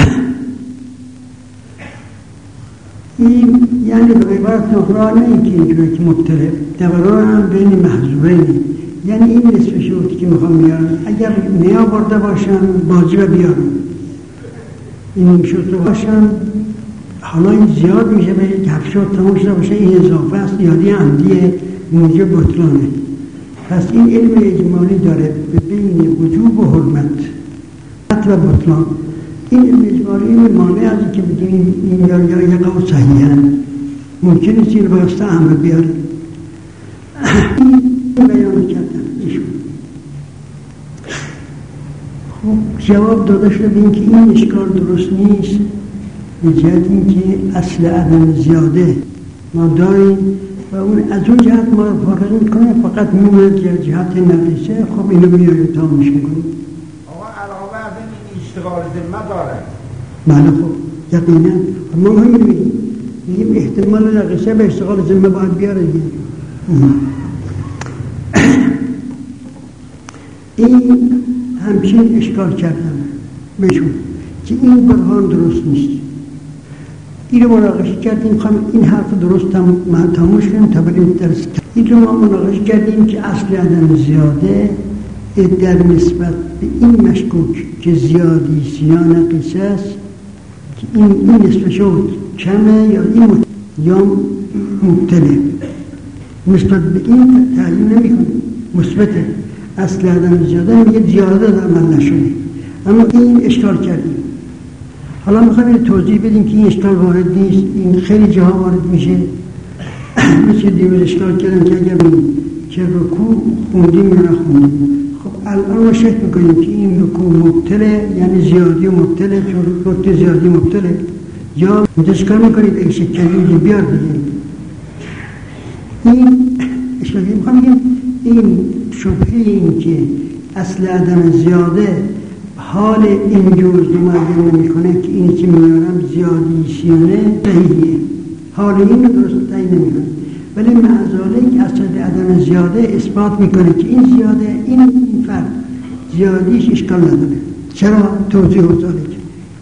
B: این یعنی به عبارت نخرا نه اینکه اینجوری که مبتله دوران هم بین محضورینی یعنی این نصف شوطی که میخوام بیارم اگر نیا برده باشم بازی و بیارم این نیم شوط رو باشم حالا این زیاد میشه به یک هفت شوط تمام شده باشه این اضافه است یادی عمدیه اینجا بطلانه. پس این علم اجمالی داره به بین وجوب و حرمت و بطلان. این علم اجمالی این مانع از که بگیم این یا یا یقع صحیحن ممکن است این بایسته احمد بیاره. این بیان کردن ایشون خب جواب داده شده به این که این اشکال درست نیست به جهت این که اصل عدم زیاده ما داریم و اون از اون جهت ما رو فارغ میکنه فقط میموند یا جهت نقیصه. خب اینو میاریم تا میشه کنیم
F: آقا علاوه از این اشتغال ذمه داره
B: بله خب یقینا ما هم میگیم میگیم احتمال نقیصه به اشتغال ذمه باید بیاره دیگه. این همچین اشکال کردم بهشون که این برهان درست نیست. این رو مناقشه کردیم خواهم این حرف درست من تموش کنیم تا بریم درست کنیم. این رو ما مناقشه کردیم که اصل عدم زیاده در نسبت به این مشکوک که زیادی یا نقیصه است که این, این نصف شد کمه یا این مت... یا مبتله. نسبت به این تعیین نمی کنه مثبته. اصل عدم زیاده میگه زیاده در عمل نشده، اما این اشکال کردیم. حالا میخوایم توضیح بدیم که این اشکال وارد نیست، این خیلی جاها وارد میشه. مثل دیوز اشکال کردن که اگر که رکوع خوندیم یا نخوندیم. خب الان ما شک میکنیم که این رکوع مبتله، یعنی زیادی و مبتله، چون رکوع زیادی مبتله، یا اشکال میکنید اگه شک کردیم بیار دیگه. این اشکال کردیم میخوام بگیم این شبهه این که اصل عدم زیاده حال این جزء معین نمی کنه که اینی که میارم زیادی شیانه صحیحیه، حال این رو درست تعیین نمی کنه، ولی معذاله که اصل عدم زیاده اثبات میکنه که این زیاده این این فرد زیادیش اشکال نداره. چرا؟ توضیح و ذالک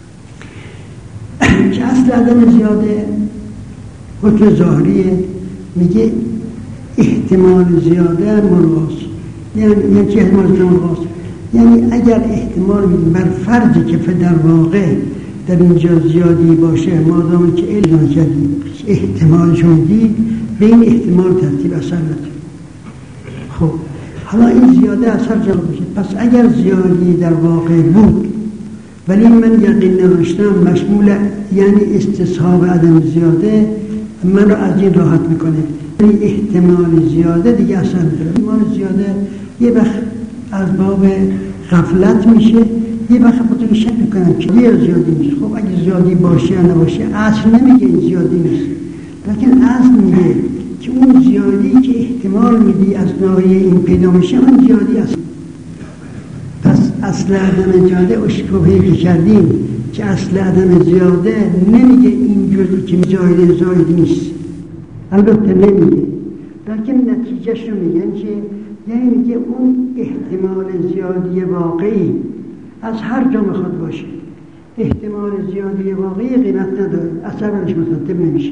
B: که اصل عدم زیاده حکم ظاهریه، میگه احتمال زیاده ملغاست. یعنی یعنی چه احتمال زیاده ملغاست؟ یعنی اگر احتمال بر فرضی که در واقع در اینجا زیادی باشه، مادامی که علم کردیم احتمالشون دید، به این احتمال ترتیب اثر نداره. خب حالا این زیاده اثر جلب میشه. پس اگر زیادی در واقع بود ولی من یقین نداشتم مشمول یعنی استصحاب عدم زیاده من رو از این راحت میکنه. یعنی احتمال زیاده دیگه اثر نداره. احتمال زیاده یه وقت از باب غفلت میشه، یه وقت خودتون شک میکنم که یه زیادی میشه. خب اگه زیادی باشه یا نباشه اصل نمیگه این زیادی نیست، لیکن اصل میگه که اون زیادی که احتمال میدی از ناحیه این پیدا میشه اون زیادی است. پس اصل عدم زیاده اشکوهی که کردیم که اصل عدم زیاده نمیگه این جزئی که زاید زاید نیست، البته نمیگه، لیکن نتیجهش رو میگن که یعنی میگه اون احتمال زیادی واقعی از هر جا میخواد باشه، احتمال زیادی واقعی قیمت نداره، اثر برش مترتب نمیشه.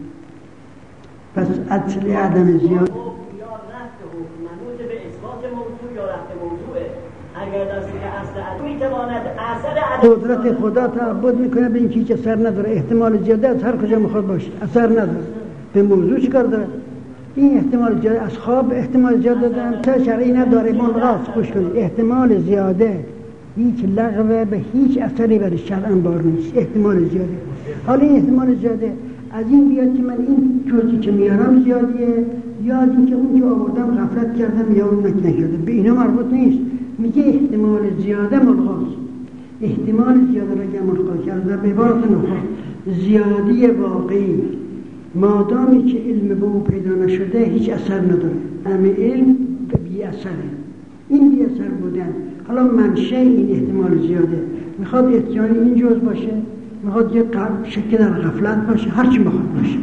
B: پس اصل عدم زیاد
C: یا رفت حکم منوط به اثبات موضوع یا رفت موضوعه. اگر دستی که اصل عدم میتواند اثر عدم
B: قدرت خدا تعبد میکنه به این که هیچ اثر نداره، احتمال زیاده از هر کجا میخواد باشه اثر نداره. به موضوع چیکار داره؟ این احتمال زیاده از خواب احتمال زیاده دادن تا شرعی نداره. ملغاست. خوش کنید احتمال زیاده هیچ لغوه به هیچ اثری برای شرعاً بار نیست. احتمال زیاده. حالا این احتمال زیاده از این بیاد که من این جزئی که میارم زیادیه، یا از این که اون که آوردم غفلت کردم یا اون نکردم، به اینا مربوط نیست. میگه احتمال زیاده ملغاست. احتمال زیاده را که ملغا کرده به عبارت نخواست زیادی واقعی مادامی که علم به او پیدا نشده هیچ اثر نداره. همه علم بی اثره. این بی اثر بودن حالا منشه این احتمال زیاده میخواد احتمال این جزء باشه، میخواد یه شکل در غفلت باشه، هرچی میخواد باشه.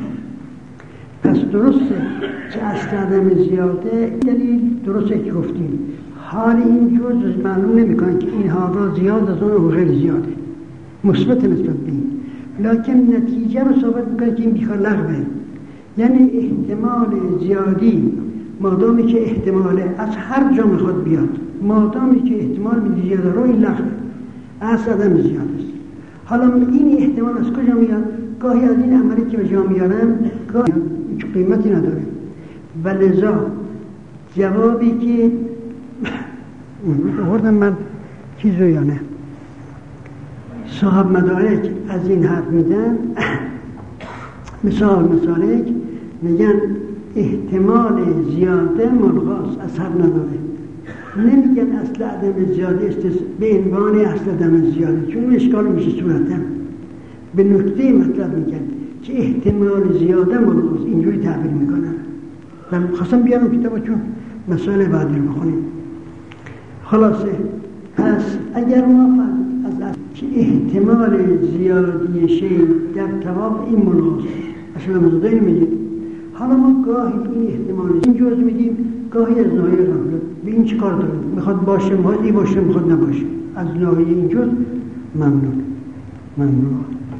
B: پس درسته که اصل عدم زیاده دلیل درسته که گفتیم حال این جزء معلوم نمیکنه که این حال را زیاد از اون غیر زیاده، مثبت نسبت به این، لکن نتیجه رو ثابت میکنه که این بیکار لغوه. یعنی احتمال زیادی مادامی که احتماله از هر جا میخواد بیاد، مادامی که احتمال میدی زیاده رو این لغوه، اصل عدم زیاده است. حالا این احتمال از کجا میاد؟ گاهی از این عملی که به جا میارم گاهی هیچ قیمتی نداره. و لذا جوابی که آوردم من چیزو یا نه صاحب مدارک از این حرف میدن، مثال مسالک میگن احتمال زیاده ملغاست، اثر نداره. نمیگن اصل عدم زیاده استث... به عنوان اصل عدم زیاده، چون اشکال میشه صورتا. به نکته مطلب میگن که احتمال زیاده ملغاست، اینجوری تعبیر میکنن. من خواستم بیارم کتابو چون مسائل بعدی رو بخونیم. خلاصه پس اگر ما از اصل که احتمال زیادی شی در تواب این ملغاست، اصلا مزدهی میگیم. حالا ما گاهی این احتمال این جزء میدیم، گاهی از ناحیه غفلت. به این چی کار داریم؟ میخواد باشه میخواد این باشه میخواد نباشه، از ناحیه این جزء ممنون ممنون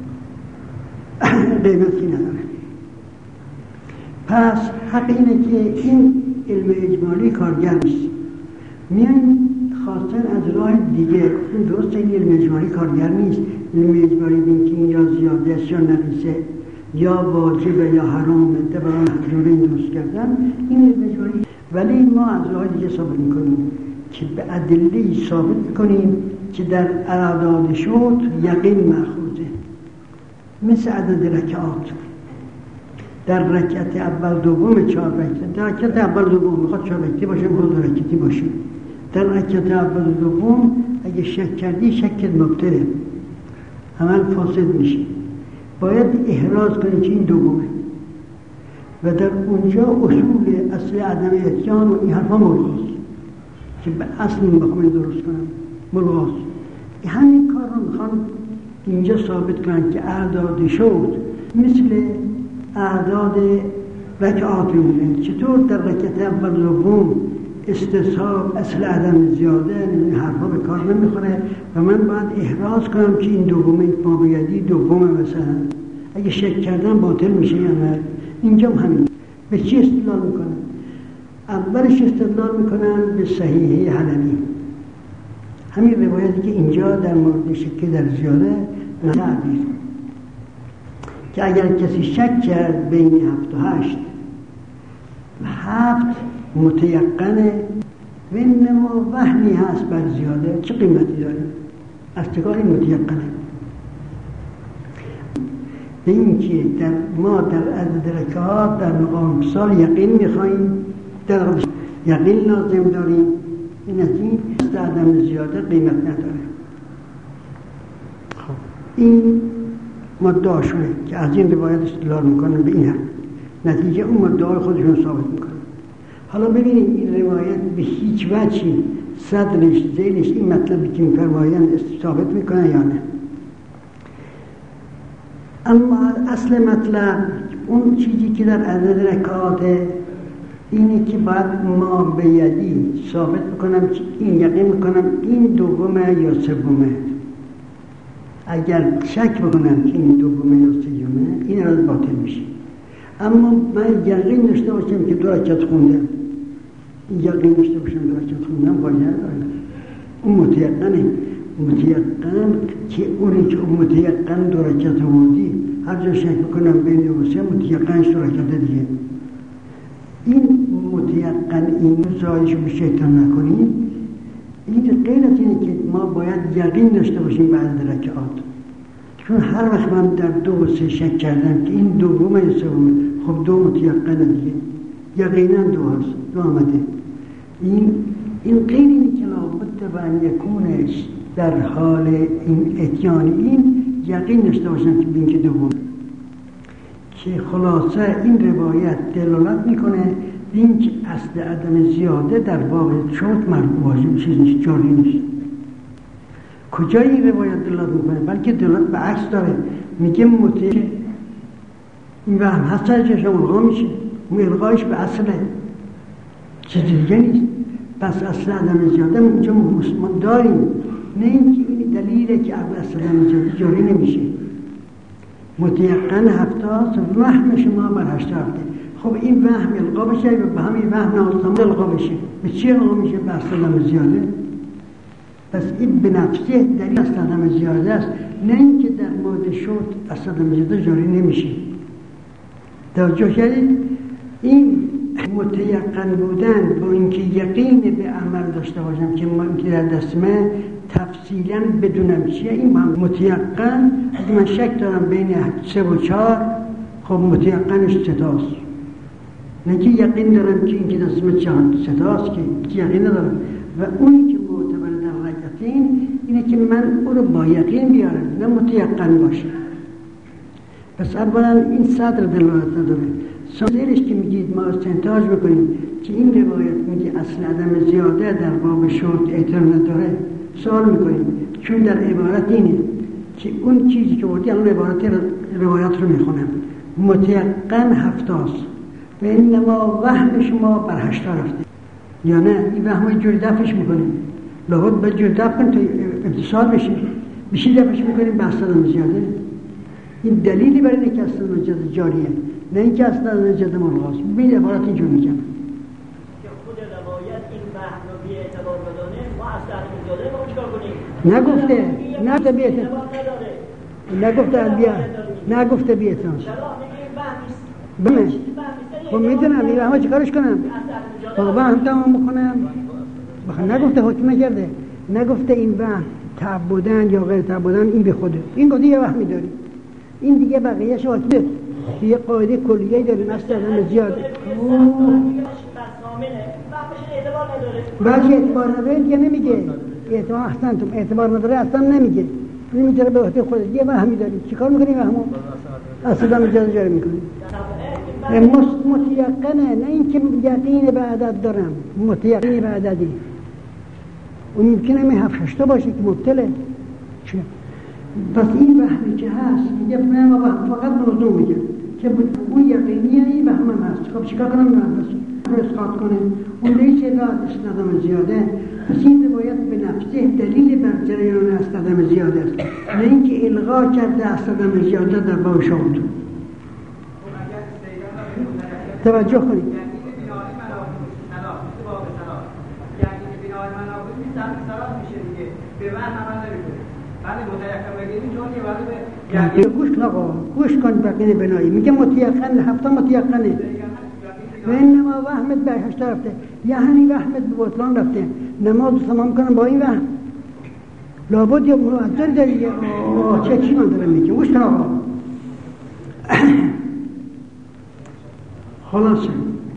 B: قیمتی نداره. پس حق اینه که این علم اجمالی کارگر نیست. میان خواستن از راه دیگه. درسته این علم اجمالی کارگر نیست، علم اجمالی بین که این یا زیاده است یا نقیصه یا واجبه یا حرامه ده برای حضور این درست کردن، این علم اجمالی. ولی ما از راه دیگه ثابت میکنیم که به ادله ثابت میکنیم که در اعداد شد یقین مأخوذه، مثل عدد رکعات. در رکعت اول دوم چهار رکعت، در رکعت اول دوم میخواد چهار رکعتی باشه، میخواد دو رکعتی باشه. در رکعت اول دوم اگه شک کردی شکت مبطله، عمل فاسد میشه. باید احراز کنی که این دومه و در اونجا اصول اصل عدم اتیان و این حرفا ملغاست که به اصل بخوام درست کنم ملغاست. همین کار رو میخوان اینجا ثابت کنن که اعداد شد مثل اعداد رکعات میمونه. چطور در رکعت اول دوم استصحاب اصل عدم زیاده این حرفا به کار نمیخوره و من باید احراز کنم که این دومه ما بایدی دومه. مثلا اگه شک کردن باطل میشه یا نه. اینجا هم همین. به چی استدلال میکنن؟ اولش استدلال میکنن به صحیحه حلبی، همین روایتی که اینجا در مورد شک در زیاده نتعبیر که اگر کسی شک کرد بین هفت و هشت و هفت متیقنه و انما وهمی هست بر زیاده، چه قیمتی داره؟ از تکاری متیقنه. به این که در ما در عدد رکعات در مقام امتصال یقین میخواییم، در یقین لازم داریم، این از این است عدم زیاده قیمت نداره. خب این مدعاشونه که از این روایت استدلال میکنن به این هم نتیجه اون مدعای خودشون ثابت میکنن. حالا ببینیم این روایت به هیچ وجهی صدرش ذیلش این مطلبی که میفرمایند ثابت میکنن یا نه. اما اصل مطلب اون چیزی که در عدد رکعات اینه که باید ما به یدی ثابت بکنم که این یقین میکنم این دومه یا سومه. اگر شک بکنم که این دومه یا سومه این از باطل میشه. اما من یقین داشته باشم که دو رکعت خوندم، یقین داشته باشم دو رکعت خوندم باید اون متیقنه. متیقن که اونی که اون متیقن دو رکعت بودی هر جا شک بکنم بین دو سه متیقنش دو رکعت دیگه. این متیقن این زایشو به شیطان نکنیم. این غیر از اینه که ما باید یقین داشته باشیم بعد رکعات، چون هر وقت من در دو و سه شک کردم که این دومه یا سومه، خب دو متیقن دیگه یقینا دو هست، دو آمده. این این غیر اینه که لابد و ان یکونش در حال این اتیان این یقین داشته باشم که بین که دوم. که خلاصه این روایت دلالت میکنه این که اصل عدم زیاده در باب شرط مربوط واجب چیز نیست، جاری نیست. کجا این روایت دلالت میکنه؟ بلکه دلالت به عکس داره. میگه متیقن این وهم هست چشم الغا میشه، اون الغایش به اصله، چیز دیگه نیست. پس اصل عدم زیاده اینجا ما داریم، نه اینکه این دلیله که اصل عدم زیاده جاری نمیشه. متیقن هفتاست، وهم شما بر هشت هفته. خب این وهم القا بشه و به همین وهم ناستم القا بشه. به چی القا میشه؟ به اصل عدم زیاده. پس این به نفسه دلیل اصل عدم زیاده است، نه اینکه در مورد شرط اصل عدم زیاده جاری نمیشه. توجه کردید؟ این متیقن بودن با اینکه یقین به عمل داشته باشم که ما که در دستمه تفصیلا بدونم چیه، این با متیقن. اگه من شک دارم بین سه و چهار، خب متیقنش ستاست، نه که یقین دارم که این که دستمه چهار ستاست که یقین ندارم. و اونی که معتبر در رکعتین اینه که من او رو با یقین بیارم، نه متیقن باشه. پس اولا این صدر دلالت نداره. سازیرش که میگید ما استنتاج بکنیم که این روایت میگه اصل عدم زیاده در باب شرط اعتراض نداره، سوال میکنیم چون در عبارت اینه که اون چیزی که بودی الان عبارت روایت رو میخونم متیقن هفتاست و انما وهم شما بر هشتا رفته، یا نه این وهم رو جوری دفعش میکنیم، لابد باید جوری دفع کنیم تا اتصال بشه. بشی دفعش میکنیم به اصل عدم زیاده. این دلیلی برای اینه که اصل عدم زیاده جاریه، نه اینکه اصل عدم زیاده ملغاست. ببین عبارت اینجور میگم
C: که خود روایت این وهم رو اعتبار بدانه ما از تعلیم زیاده ما چیکار کنیم؟
B: نگفته نگفته بیت نگفته بیا نگفته بیت
C: چرا میگیم بحث
B: بله خب میدونم این همه چیکارش کنم بابا هم تمام بکنم بخواه نگفته حکم نکرده نگفته این وهم تعبدن یا غیر تعبدن این به خوده این گفته یه وهمی داری این دیگه بقیهش واکده یه قاعده کلیه‌ای داریم از تعداد زیاده بعضی اعتبار نداره دیگه نمیگه اعتبار احسن تو اعتبار نداره اصلا نمیگه نمیذاره به عهده خودت یه وهمی داری چیکار میکنی وهمو اصلا اجازه جاری میکنی متیقنه نه اینکه یقین به عدد دارم متیقن به عددی اون ممکنه می هفت هشتا باشه که مبتله چه؟ پس این وهمی که هست میگه من فقط موضوع میگه که اون یقینیه این وهم هم هست خب چیکار کنم من بس اسقاط کنه اون لیچه را استدام زیاده پس این روایت به نفسه دلیل بر جریان استدام زیاده است نه اینکه الغا کرده استدام زیاده در باب شهود توجه کنید گوش کن آقا گوش کن بقیه بنایی میگه متیقن هفته متیقنه و انما وهمت به هشتا رفته یعنی وهمت به بطلان رفته نماز تمام کنم با این وهم لابد یا معذر داری چه چی من دارم میگه گوش کن آقا خلاصه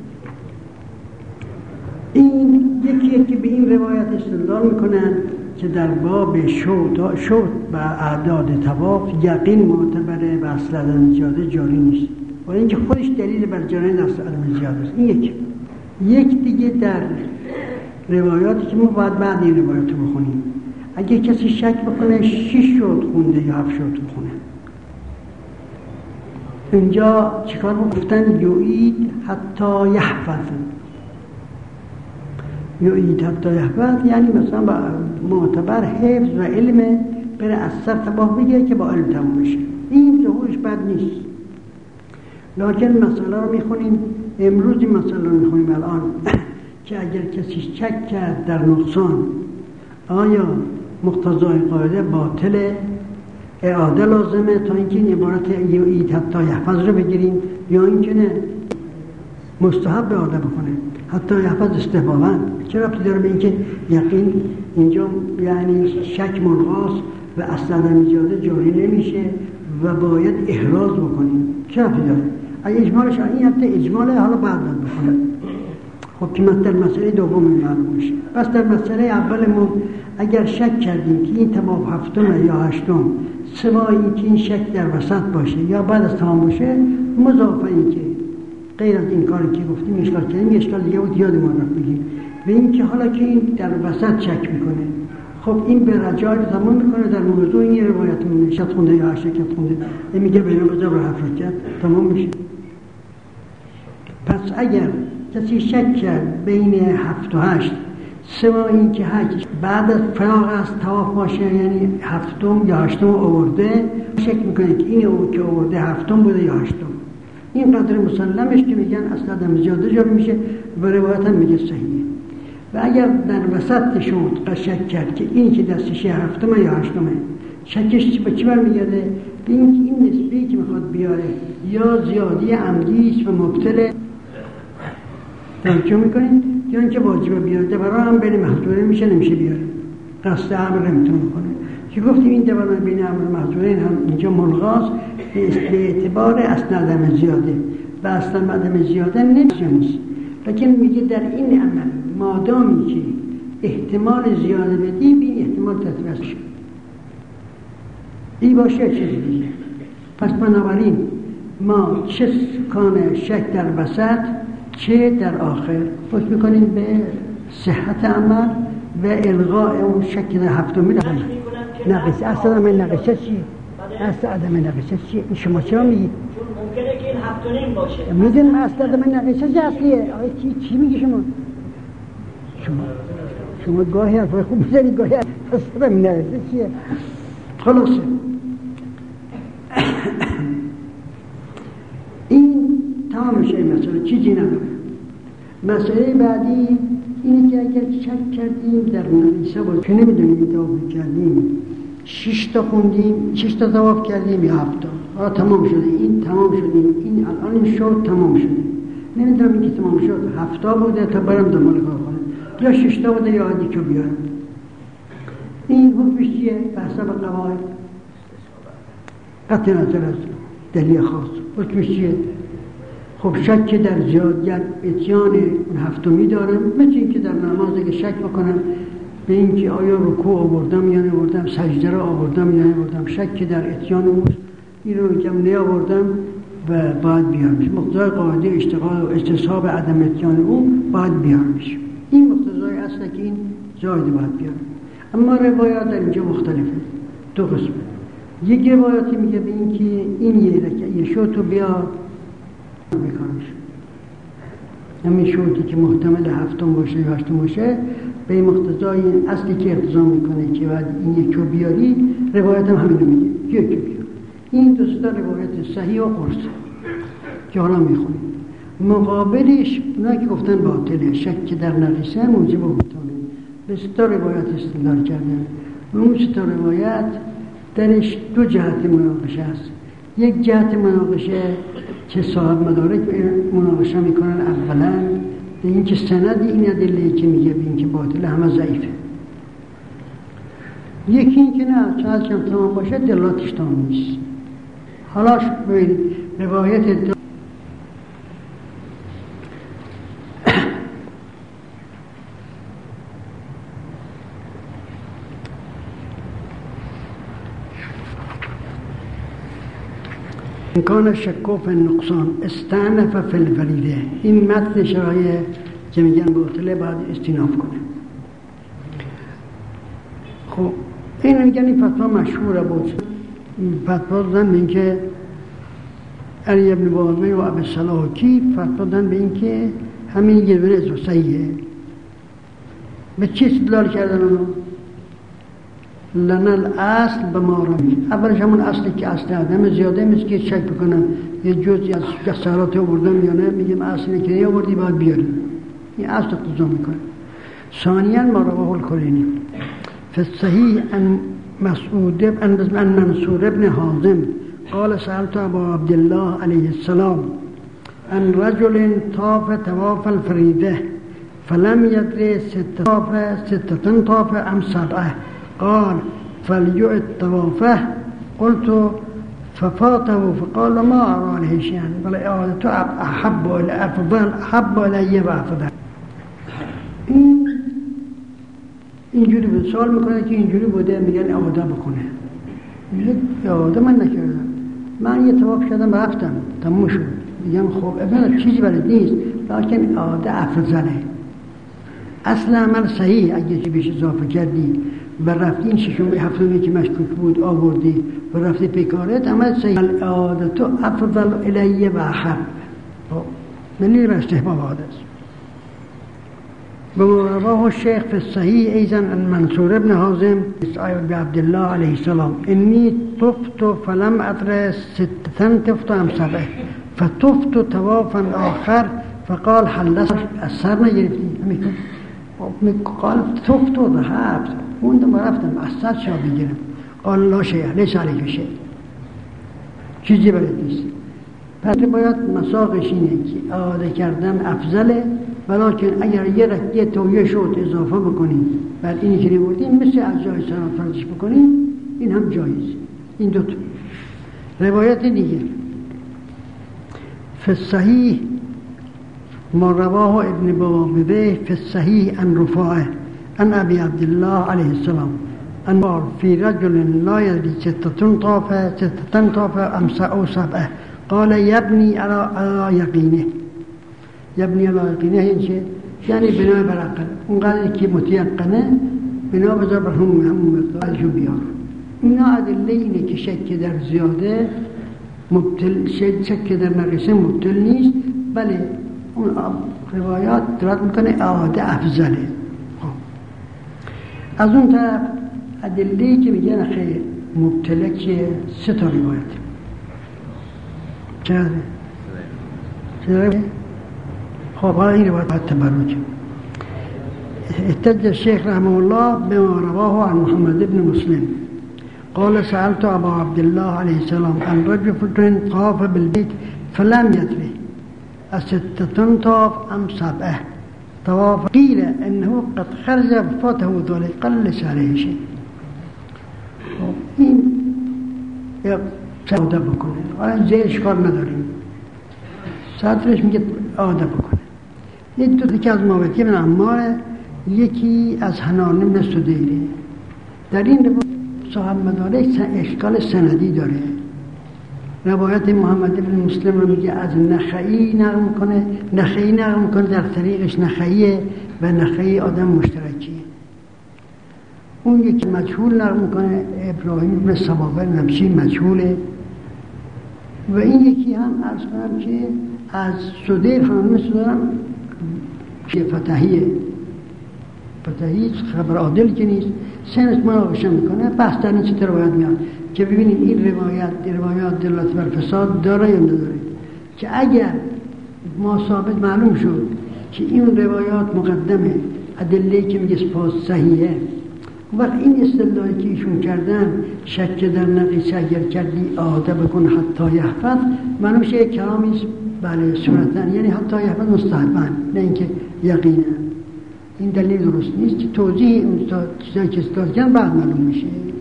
B: این یکی یکی به این روایت استدلال میکنن که در باب شوط شوط و اعداد طواف یقین معتبره و اصل عدم زیاده جاری نیست و اینکه خودش دلیل بر جریان اصل عدم زیاده است این یک یک دیگه در روایاتی که ما باید بعد این روایات رو بخونیم اگه کسی شک بکنه شش شوط خونده یا هفت شوط خونه اینجا چیکار گفتن یعید حتی یحفظ یعید حتی یحفظ یعنی مثلا با معتبر حفظ و علم بره از سر تباه بگیره که با علم تمام بشه این ظهورش بد نیست لکن مسئله رو میخونیم امروز این مسئله رو میخونیم الان که اگر کسی شک کرد در نقصان آیا مقتضای قاعده باطله اعاده لازمه تا اینکه این عبارت یعید حتی یحفظ رو بگیریم یا اینکه نه مستحب اعاده بکنه حتی یحفظ استحباباً چرا ربطی داره به اینکه یقین اینجا یعنی شک ملغاست و اصلا نمیجاده جاری نمیشه و باید احراز بکنیم چه ربطی داره اگه اجمالش این حتی اجماله حالا بعد باید بکنه خب که در مسئله دوم معلوم میشه پس در مسئله اول ما اگر شک کردیم که این تمام هفتم یا هشتم سوای اینکه این شک در وسط باشه یا بعد از تمام باشه مضافه اینکه غیر از این کاری که گفتیم اشکال کردیم یه اشکال دیگه بود یاد ما رفت بگیم و اینکه حالا که این در وسط شک میکنه خب این به رجاع تمام میکنه در موضوع این روایت مونه شک خونده یا شک خونده این میگه بین بجا رو حفظ کرد تمام میشه پس اگر کسی شک کرد بین هفت و هشت سوا این که حج بعد از فراغ از طواف باشه یعنی هفتم یا هشتم آورده شک میکنه که این او که آورده هفتم بوده یا هشتم این قدر مسلمش که میگن اصلا عدم زیاده جاری میشه و روایت هم میگه صحیحه و اگر در وسط شد شک کرد که این که دستش هفتمه یا هشتمه شکش به چی برمیگرده؟ به این که این نسبی که میخواد بیاره یا زیادی عمدیش و مبتله توجه میکنید یا اینکه واجبه بیاره برای هم بین محضوره میشه نمیشه بیاره قصد عمر نمیتونه کنه که گفتیم این دبران بین عمر محضورین هم اینجا ملغاست به اعتبار اصل عدم زیاده و اصل عدم زیاده نیست لیکن میگه در این عمل مادامی که احتمال زیاده بدی بین احتمال تطبیق شد این باشه چیز دیگه پس بنابراین ما چه کان شک در وسط چه در آخر فکر میکنیم به صحت عمل و الغاء اون شک در هفتمی نقص اصلا عدم نقصه چیه؟ اصلا عدم نقصه چیه؟ شما چرا میگید؟
C: ممکنه که این هفت و نیم باشه
B: میدونم اصلا عدم نقصه چه اصلیه؟ آقای چی, چی میگی شما؟ شما شما گاهی حرفای خوب میزنید گاهی اصلا عدم نقصه چیه؟ خلاصه این تمام میشه این مسئله چیزی نداره مسئله بعدی اینه که اگر شک کردیم در نریسه باید که نمیدونیم طواف کردیم شش تا خوندیم شش تا طواف کردیم یا هفت تا آه تمام شده این تمام شده این الان این شد تمام شده نمیدونم این که تمام شد هفت تا بوده تا برم دنبال کار کنم یا شش تا بوده یا عادی که بیارم این حکمش چیه؟ به حسب قواعد قطع نظر از دلیل خاص حکمش چیه؟ خب شک در زیادیت اتیان اون هفتمی دارم مثل این که در نماز اگه شک بکنم به این که آیا رکوع آوردم یا نآوردم سجده را آوردم یا نآوردم شک در اتیان اون این رو میگم نآوردم و باید بیارمش مقتضای قاعده اشتغال و استصحاب عدم اتیان اون باید بیارمش این مقتضای اصله که این زاید باید بیارم اما روایات در اینجا مختلفه دو قسمه یک روایاتی میگه به این که این یه رکعه شوتو بیا بکنش همین شوتی که محتمل هفتم باشه یا هشتم باشه به مقتضای اصلی که اقتضا میکنه که بعد این یکو بیاری روایت هم همینو میگه یکو بیار این دوستا روایت صحیح و قرص که حالا میخونیم مقابلش اونایی که گفتن باطله شک که در نقیصه موجب و بطانه به ستا روایت استدلال کردن اون ستا روایت درش دو جهت مناقشه است یک جهت مناقشه که صاحب مدارک مناقشه میکنن اولا به این که سند این ادله که میگه به این که باطله همه ضعیفه یکی این که نه چه از کم تمام باشه دلاتش تمام نیست حالا ببینید روایت دو کان شکو فی النقصان استعنف فی الفریده این متن شرایع که میگن باطله باید استیناف کنه خب این میگن این فتوا مشهوره بود فتوا دادن به این که علی ابن بازمی و ابی سلاکی فتوا دادن به این که همین یه دونه از صحیحه به چی استدلال کردن اونو؟ لنا الاصل به ما رمی اولش همون اصلی که اصل آدم زیاده مثل که شک بکنم یه جزئی از جسارات آوردم یا نه میگم اصلی که نیاوردی باید بیاریم این اصل اقتضا میکنه ثانیاً ما رواه الکلینی فی الصحیح ان مسعود ان منصور ابن حازم قال سألت ابا عبدالله علیه السلام ان رجل طاف طواف الفریده فلم يدري ست طاف ستة طاف ام سبعه قال فليعد طوافه قلت ففاته فقال ما أرى عليه شيئا بل إعادته أحب إلى أفضل أحب إلي وأفضل این اینجوری بود سوال میکنه که اینجوری بوده میگن اعاده بکنه میگه اعاده من نکردم من یه طواف کردم رفتم تموم شد میگم خب ابن چیزی برای نیست لکن اعاده افضله اصل عمل صحیح اگه چی بهش اضافه کردی و رفتی این ششم هفتمی که مشکوک بود آوردی و رفتی پیکارت عمل صحیح اعادتو افضل الیه و احب دلیل استحباب عاده است رواه الشيخ في الصحيح أيضا عن منصور ابن حازم بن عبد الله عليه السلام إني طفت فلم أدري ستة طفت أم سبعة فطفت طوافا آخر فقال حلست أثر نگرفتی قال طفت و ذهبت موندم و رفتم اثر شا بگیرم قال لا شيء ليس عليك شيء چیزی برات نیست پس باید مساقش اینه که اعاده کردن افضله ولیکن اگر یه رکعه تویه شد اضافه بکنید بعد اینی که نبودیم مثل از جای سلام فرضش بکنید این هم جایز این دوتا روایت دیگه فی الصحیح ما رواه ابن بوابه فی الصحیح ان رفاعه ان ابی عبدالله علیه السلام ان فی رجل لا یدری ستتن طافه ستتن طافه امسع او سبعه قال یبنی علی یقینه یبنی علی یقینه این چه؟ یعنی بنا بر عقل اونقدر که متیقنه بنا بذار بر همون همون مقدارشو بیار اینا ادله اینه که شک در زیاده مبتل شک در نقیصه مبتل نیست بله اون روایات درد میکنه اعاده افضله از اون طرف ادله‌ای که میگن خیلی مبتله که سه تا روایت چرا؟ چرا؟ خب حالا این روایت باید تبرک احتج الشيخ رحمه الله بما رواه عن محمد بن مسلم قال سألت أبا عبد الله عليه السلام عن رجل طاف بالبيت فلم يدري أستة طاف أم سبعة طواف قيل إنه قد خرج فاته ذلك قال ليس عليه شيء. این عاده بکنه حالا زیرش کار نداریم صدرش میگه عاده بکنه. یک دو که از موقعی من عماره یکی از حنان بن سدیره. در این روایت صاحب مدارک اشکال سندی داره. روایت محمد بن مسلم رو میگه از نخعی نقل میکنه نخعی نقل میکنه در طریقش نخعیه و نخعی آدم مشترکیه. اون یکی مجهول نقل میکنه ابراهیم بن سبابه نمشی مجهوله و این یکی هم عرض کنم که از سدیر خانم سدرم که فتحیه فتحیه خبر عادل که نیست سنش مناقشه میکنه بحث در این چه روایت میاد که ببینیم این روایت روایات دلالت بر فساد داره یا نداره که اگر ما ثابت معلوم شد که این روایات مقدمه ادله که میگه پاس صحیحه وقت این استدلالی که ایشون کردن شک در نقیصه اگر کردی عاده بکن حتی یحفظ معلوم شه یک کلامیست بله صورتن یعنی حتی یحفظ مستحبن نه اینکه یقینا این دلیل درست نیست که توضیح اون چیزایی که استدلال کردن بعد معلوم میشه.